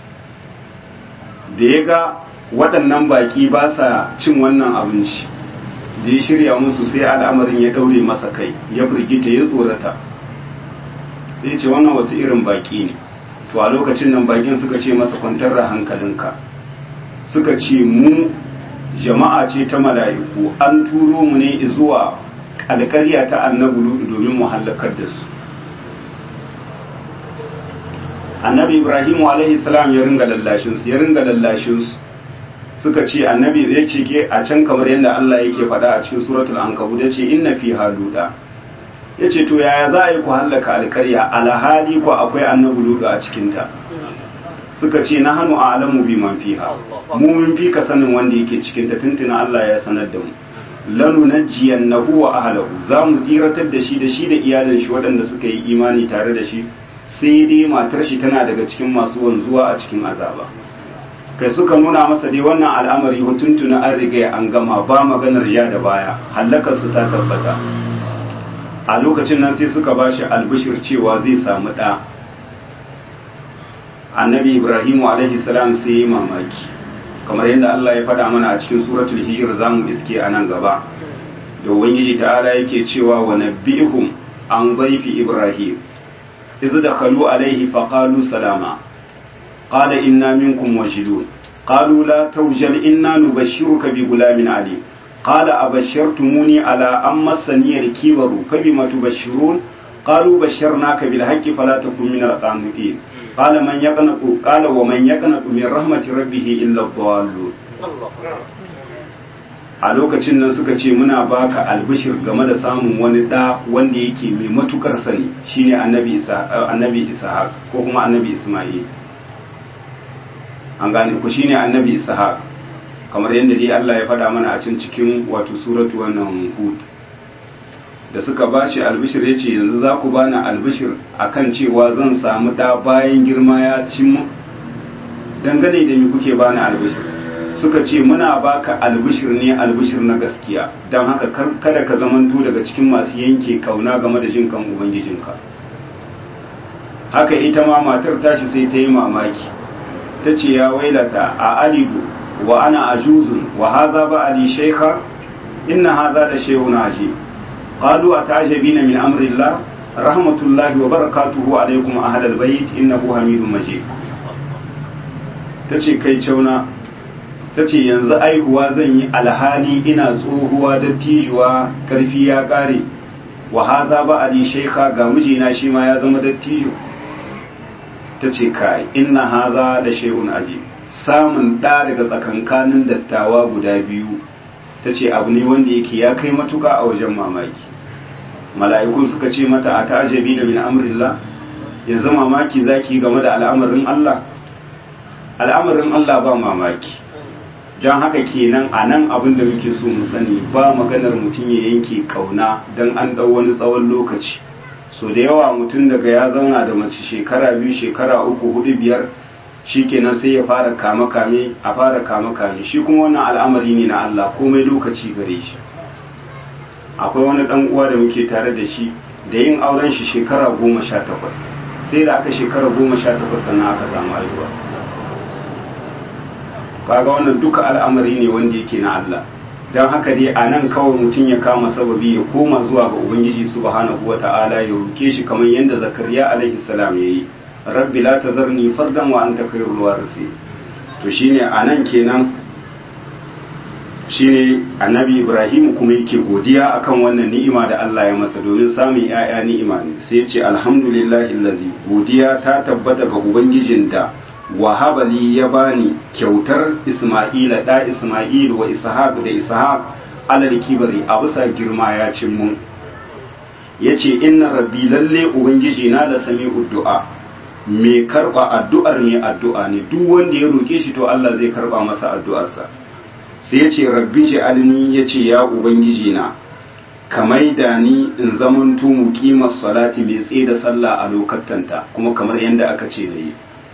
Da ya ga waɗannan baki ba sa cin wannan abinci, da ya shirya musu sai al'amarin ya ɗaure masa kai, ya firgita ya tsorata, sai ce wannan wasu irin baki ne. To a lokacin nan bakin suka ce masa kwantar da hankalinka, suka ce mu jama'a ce ta mala'iku, an turo mu ne zuwa alƙarya ta annabi Lut domin mu halakar da su. Annabi Ibrahim alaihi salam ya ringa lallashin su, suka ce annabi ya ce ke a can kamar yadda Allah yake faɗa a cikin suratul ankabut, ya ce inna fi haluda, ya ce to yaya za a yi ku hallaka alkarya alhali ko akwai annabi Lutu a cikinta. Suka ce na hannu a alamu bi man fiha, mu mun fi ka sanin wanda yake cikinta, tuntuna Allah ya sanar da mu. Lanu najiyannahu wa ahlahu, za mu tsiratar da shi da iyalin shi waɗanda suka yi imani tare da shi, sai dai matar shi tana daga cikin masu wanzuwa a cikin azaba. Kai suka nuna masa dai wannan al'amari tuntuna an riga an gama, ba maganar ja da baya, hallakar su ta tabbata. A lokacin nan sai suka bashi albishir cewa zai samu ɗa. Annabi Ibrahim alaihi salam sai ya mamaki, kamar yadda Allah ya faɗa mana a cikin suratul hijr, zamu iske a nan gaba, da ubangiji ta'ala yake cewa wa nabbihum an dhayfi Ibrahim idh dakhalu alaihi faqalu salama qala inna minkum wajidun qalu la tawjal inna nubashshiruka bi gulamin alim قال أبشرتموني على أن مسني الكبر فبما تبشرون قالوا بشرناك بالحق فلا تكن من القانطين قال ومن يقنط من رحمة ربه إلا الضالون. a lokacin nan suka ce muna baka albishir game da samun wani da wanda yake mai matukar sani, shine annabi Ishaq ko kuma annabi Isma'il. An gane ku, shine annabi Ishaq, kamar yadda dai Allah ya faɗa mana a cikin wato suratu wannan Hud. Da suka bashi albishir ya ce yanzu za ku bani albishir akan cewa zan samu ɗa bayan girma ya cimma, dangane da me kuke bani albishir? Suka ce muna baka albishir ne, albishir na gaskiya, don haka kada ka zamanto daga cikin masu yanke kauna game da jin kan ubangijinka. Haka ita ma matar tashi sai ta yi mamaki, ta ce ya wailata a alidu wa ana ajuzun wa hadha ba'ali shaykha inna hadha la shay'un ajib qalu atajabina min amri Allah rahmatullahi wa barakatuhu alaykum ahlal bayt innahu hamidum majid. Tace kai cauna, tace yanzu aihuwa zan yi alhali ina tsohuwa dattijuwa, karfi ya kare, wa hadha ba'ali shaykha, ga mijina shi ma ya zama dattijo. Tace kai inna hadha la shay'un ajib, samun ɗa daga tsakankanin dattawa guda biyu ta ce abu ne wanda yake ya kai matuka a wajen mamaki. Mala'ikun suka ce mata a ta'ajabi da min amrillah, yanzu mamaki zaki game da al'amarin Allah? Al'amarin Allah ba mamaki. Don haka kenan a nan abin da muke so mu sani, ba maganar mutum ya yanke kauna don an ɗau wani tsawon lokaci. So da yawa mutum daga ya zauna da mace shekara 2, shekara 3, 4, 5 shi kenan sai ya fara kame-kame, a fara kame-kame. Shi kuma wannan al'amari ne na Allah, komai lokaci gare shi. Akwai wani ɗan uwa da muke tare da shi, da yin auren shi shekara 18, sai da aka shekara 18 sannan aka samu haihuwa. Kaga wannan duka al'amari ne wanda yake na Allah. Don haka dai a nan kawai mutum ya kama sababi ya koma zuwa ga Ubangiji subhanahu wa ta'ala ya roke shi kamar yadda Zakariya alaihi salam ya yi, rabbi la tazarni fardan wa anta khairul warithin. To shine a nan kenan shine annabi Ibrahim kuma yake godiya akan wannan ni'ima da Allah ya masa, domin samun 'ya'ya ni'ima ne. Sai ya ce alhamdulillahi allazi, godiya ta tabbata ga ubangijin da wahabali ya bani kyautar Isma'ila da Isma'il wa Ishaq da Ishaq alal kibari a bisa girma ya cin mun. Yace inna rabbi lalle ubangiji na da sami'ud du'a, me karba addu'ar ne addu'a ne, duk wanda ya roke shi to Allah zai karba masa addu'arsa. Sai yace rabbi ja'alni, yace ya ubangiji na ka maida ni in zamanto muqimas salati, mai tsaye da sallah a lokatanta, kuma kamar yanda aka ce da yi.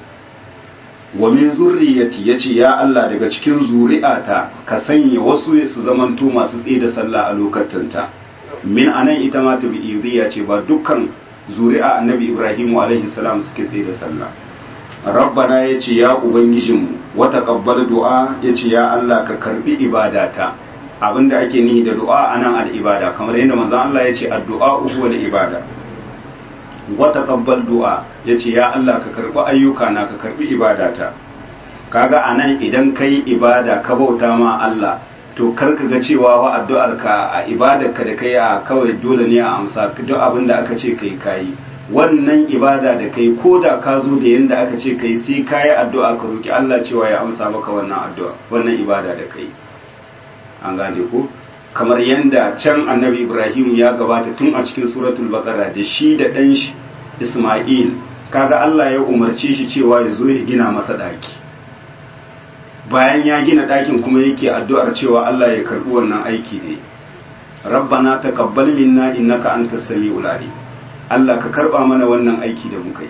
Wa min zurriyati, yace ya Allah daga cikin zuri'ata ka sanya wasu su zamanto masu tsaye da sallah a lokatanta. Min anan ita ma tabi'iyya ce, ba dukkan zuri'a annabi Ibrahim alaihi salam suke tsaye da sallah. Rabbana, yace ya ubangijinmu, wa taqabbal du'a, yace ya Allah ka karbi ibadata. Abinda ake nihi da du'a anan al-ibada, kamar yadda manzon Allah yace addu'a huwa al-ibada. Wa taqabbal du'a, yace ya Allah ka karbi ayyuka na, ka karbi ibadata. Kaga anan idan kai ibada ka bauta ma Allah, to karka ga cewa wa addu'ar ka a ibadarka da kai a kawai dole ne a amsa duk abin da aka ce kai. Wannan ibada da kai, ko da ka zo da yanda aka ce kai, sai kai addu'a ka roki Allah cewa ya amsa maka wannan addu'a, wannan ibada da kai. An gane ko? Kamar yanda can annabi Ibrahim ya gabata tun a cikin suratul Baqara, da shi da ɗan shi Isma'il, kaga Allah ya umarce shi cewa ya zo ya gina masa ɗaki. Bayan ya gina ɗakin kuma yake addu'ar cewa Allah ya karɓi wannan aiki ne. Rabbana taqabbal minna innaka antas sami'ul alim. Allah ka karɓa mana wannan aiki da muka yi.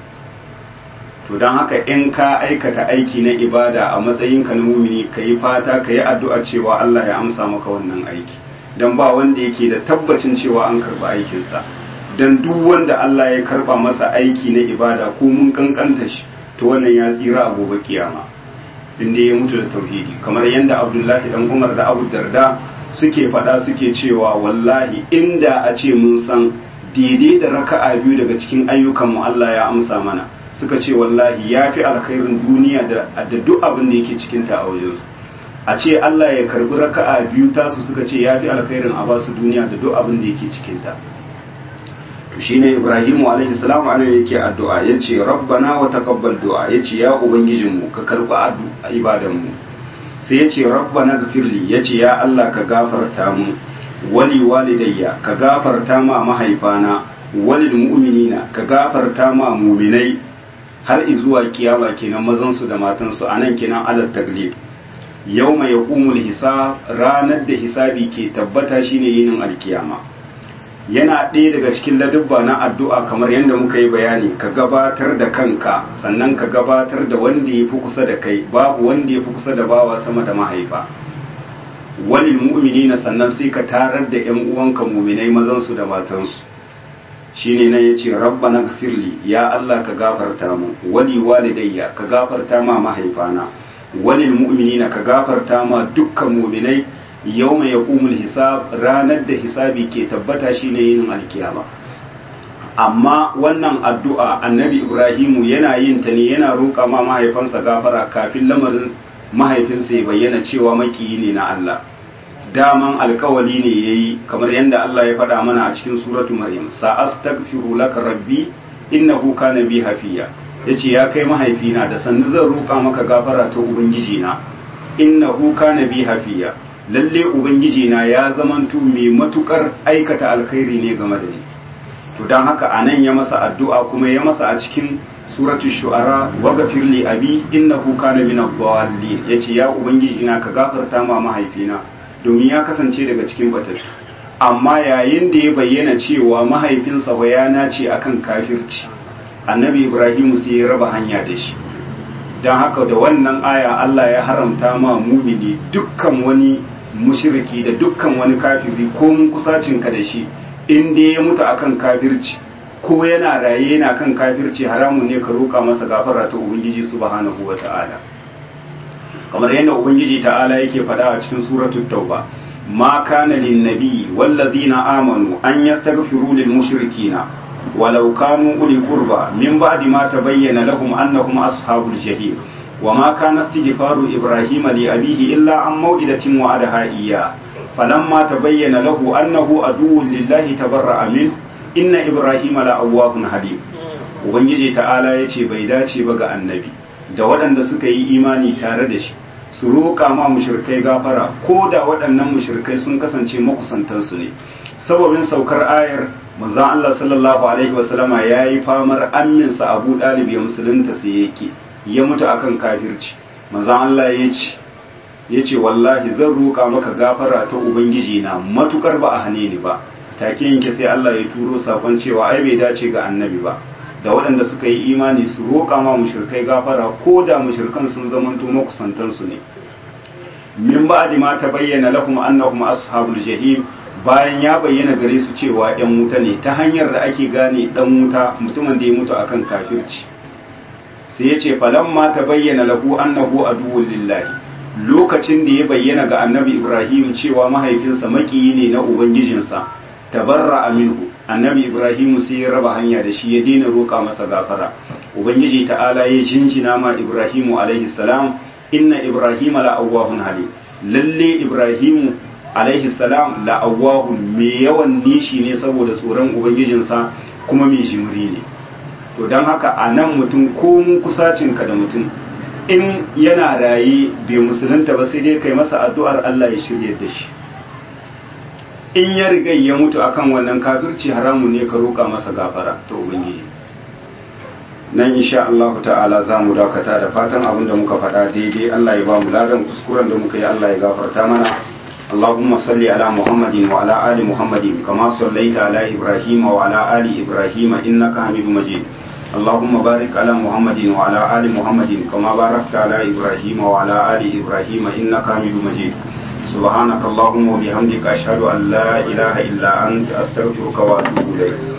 To don haka in ka aikata aiki na ibada a matsayinka na mumini, ka yi fata ka yi addu'a cewa Allah ya amsa maka wannan aiki, don ba wanda yake da tabbacin cewa an karɓa aikinsa. Don duk wanda Allah ya karɓa masa aiki na ibada ko mun kankanta shi, to wannan ya tsira a gobe kiyama, inda ya mutu da tauhidi. Kamar yadda Abdullahi dan Umar da Abu Darda suke faɗa, suke cewa wallahi inda a ce mun san daidai da raka'a 2 daga cikin ayyukanmu Allah ya amsa mana, suka ce wallahi ya fi alkhairin duniya da duk abin da yake cikinta a wajensu. A ce Allah ya karbi raka'a 2 tasu, suka ce ya fi alkhairin a basu duniya da duk abin da yake cikinta. To shine Ibrahimu alaihi salamu alaihi yake addu'a, yace rabbana wa taqabbal du'a, yace ya ubangijinmu ka karbi addu'a ibadanmu. Sai yace rabbana ghfirli, yace ya Allah ka gafarta mu, wali walidayya ka gafarta ma mahaifana, walil mu'minina ka gafarta ma mu'minai, har izuwa kiyama kenan, mazansu da matansu. Anan kenan alal taglib, yawma yaqumul hisab, ranar da hisabi ke tabbata shine yinin alkiyama. Yana ɗaya daga cikin ladabba na addu'a, kamar yadda muka yi bayani, ka gabatar da kanka, sannan ka gabatar da wanda ya fi kusa da kai. Babu wanda ya fi kusa da bawa sama da mahaifa. Walil mu'minina, sannan sai ka tarar da ƴan uwanka mu'minai, mazansu da matansu. Shine nan yace rabbana ghfirli, ya Allah ka gafarta mu, wali walidayya ka gafarta ma mahaifana, walil mu'minina ka gafarta ma dukkan mu'minai, yawma yaqumul hisab, ranar da hisabi ke tabbata shine yin alkiyama. Amma wannan addu'a annabi Ibrahimu yana yin ta ne, yana roƙa ma mahaifansa gafara kafin lamarin mahaifinsa ya bayyana cewa makiyi ne na Allah. Daman alkawali ne yayi, kamar yadda Allah ya faɗa mana a cikin suratu Maryam, sa'astaghfiru laka rabbi innahu kana bi hafiya. Yace ya kai mahaifina, da sannu zan roƙa maka gafara ta ubangiji na, innahu kana bi hafiya, lalle ubangiji na ya zamanto mai matukar aikata alkhairi ne game da ni. to dan haka anan ya masa addu'a kuma ya masa a cikin suratul shu'ara waghfir li abi innahu kana min ad-dallin, yace ya ubangiji na ka gafarta ma mahaifina domin ya kasance daga cikin batattu. amma yayin da ya bayyana cewa mahaifinsa bayana ce akan kafirci, annabi Ibrahim sai ya raba hanya da shi. dan haka da wannan aya Allah ya haramta ma mumini dukkan wani mushriki da dukkan wani kafiri ko mun kusacin ka da shi, in dai ya mutu akan kafirci ko yana raye yana kan kafirci, haramun ne ka roƙa masa gafara ta ubangiji subhanahu wata'ala. kamar yadda ubangiji ta'ala yake faɗa a cikin suratul tauba, ma kana lin nabi wallazina amanu an yastaghfiru lil mushrikina walau kanu uli qurba min ba'di ma tabayyana lahum annahum ashabul jahim wama kana istighfaru ibrahima li abihi illa an maw'idatin wa'adaha iyyah falamma tabayyana lahu annahu aduwwun lillahi tabarra'a minhu inna ibrahima la'awwahun halim. ubangiji ta'ala yace bai dace ba ga annabi da waɗanda suka yi imani tare da shi su roƙa ma mushrikai gafara, ko da waɗannan mushrikai sun kasance makusantansu ne. sababin saukar ayar manzon Allah sallallahu alaihi wasallama yayi famar amminsa Abu Dalib ya musulunta sai yake ya mutu akan kafirci. manzon Allah yace wallahi zan roƙa maka gafara ta ubangiji na matukar ba a hane ni ba. take yanke sai Allah ya turo sakon cewa ai bai dace ga annabi ba da waɗanda suka yi imani su roƙa ma mushrikai gafara, ko da mushrikan sun zamanto makusantansu ne. min ba'di ma tabayyana lahum annahum ashabul jahim, bayan ya bayyana gare su cewa ɗan wuta ne, ta hanyar da ake gane ɗan wuta mutumin da ya mutu akan kafirci. sai ya ce falamma tabayyana lahu annahu aduwwun lillahi, lokacin da ya bayyana ga annabi Ibrahim cewa mahaifinsa makiyi ne na ubangijinsa, tabarra minhu, annabi Ibrahim sai ya raba hanya da shi, ya daina roƙa masa gafara. ubangiji ta'ala ya jinjina ma Ibrahim alaihi salam, inna Ibrahim la'awwahun halim, lalle Ibrahim alaihi salam la'awwahun mai yawan nishi ne saboda tsoron ubangijinsa kuma mai jimri ne. to dan haka anan mutum ko mun kusacin ka da mutum in yana raye bai musulunta ba, sai dai kai masa addu'ar Allah ya shirye da shi. in ya riga ya mutu akan wannan kafirci, haramun ne ka roƙa masa gafara ta ubangiji. nan insha Allah ta'ala za mu dakata, da fatan abin da muka faɗa daidai Allah ya ba mu ladan, kuskuren da muka yi Allah ya gafarta mana. Allahumma salli ala Muhammadin wa ala ali Muhammadin kama sallaita ala Ibrahim wa ala ali Ibrahim innaka Hamidum Majid. Allahumma barik ala Muhammadin wa ala ali Muhammadin kama barakta ala Ibrahim wa ala ali Ibrahim innaka Hamidum Majid. سبحانك اللهم وبحمدك أشهد أن لا إله إلا أنت أستغفرك وأتوب إليك.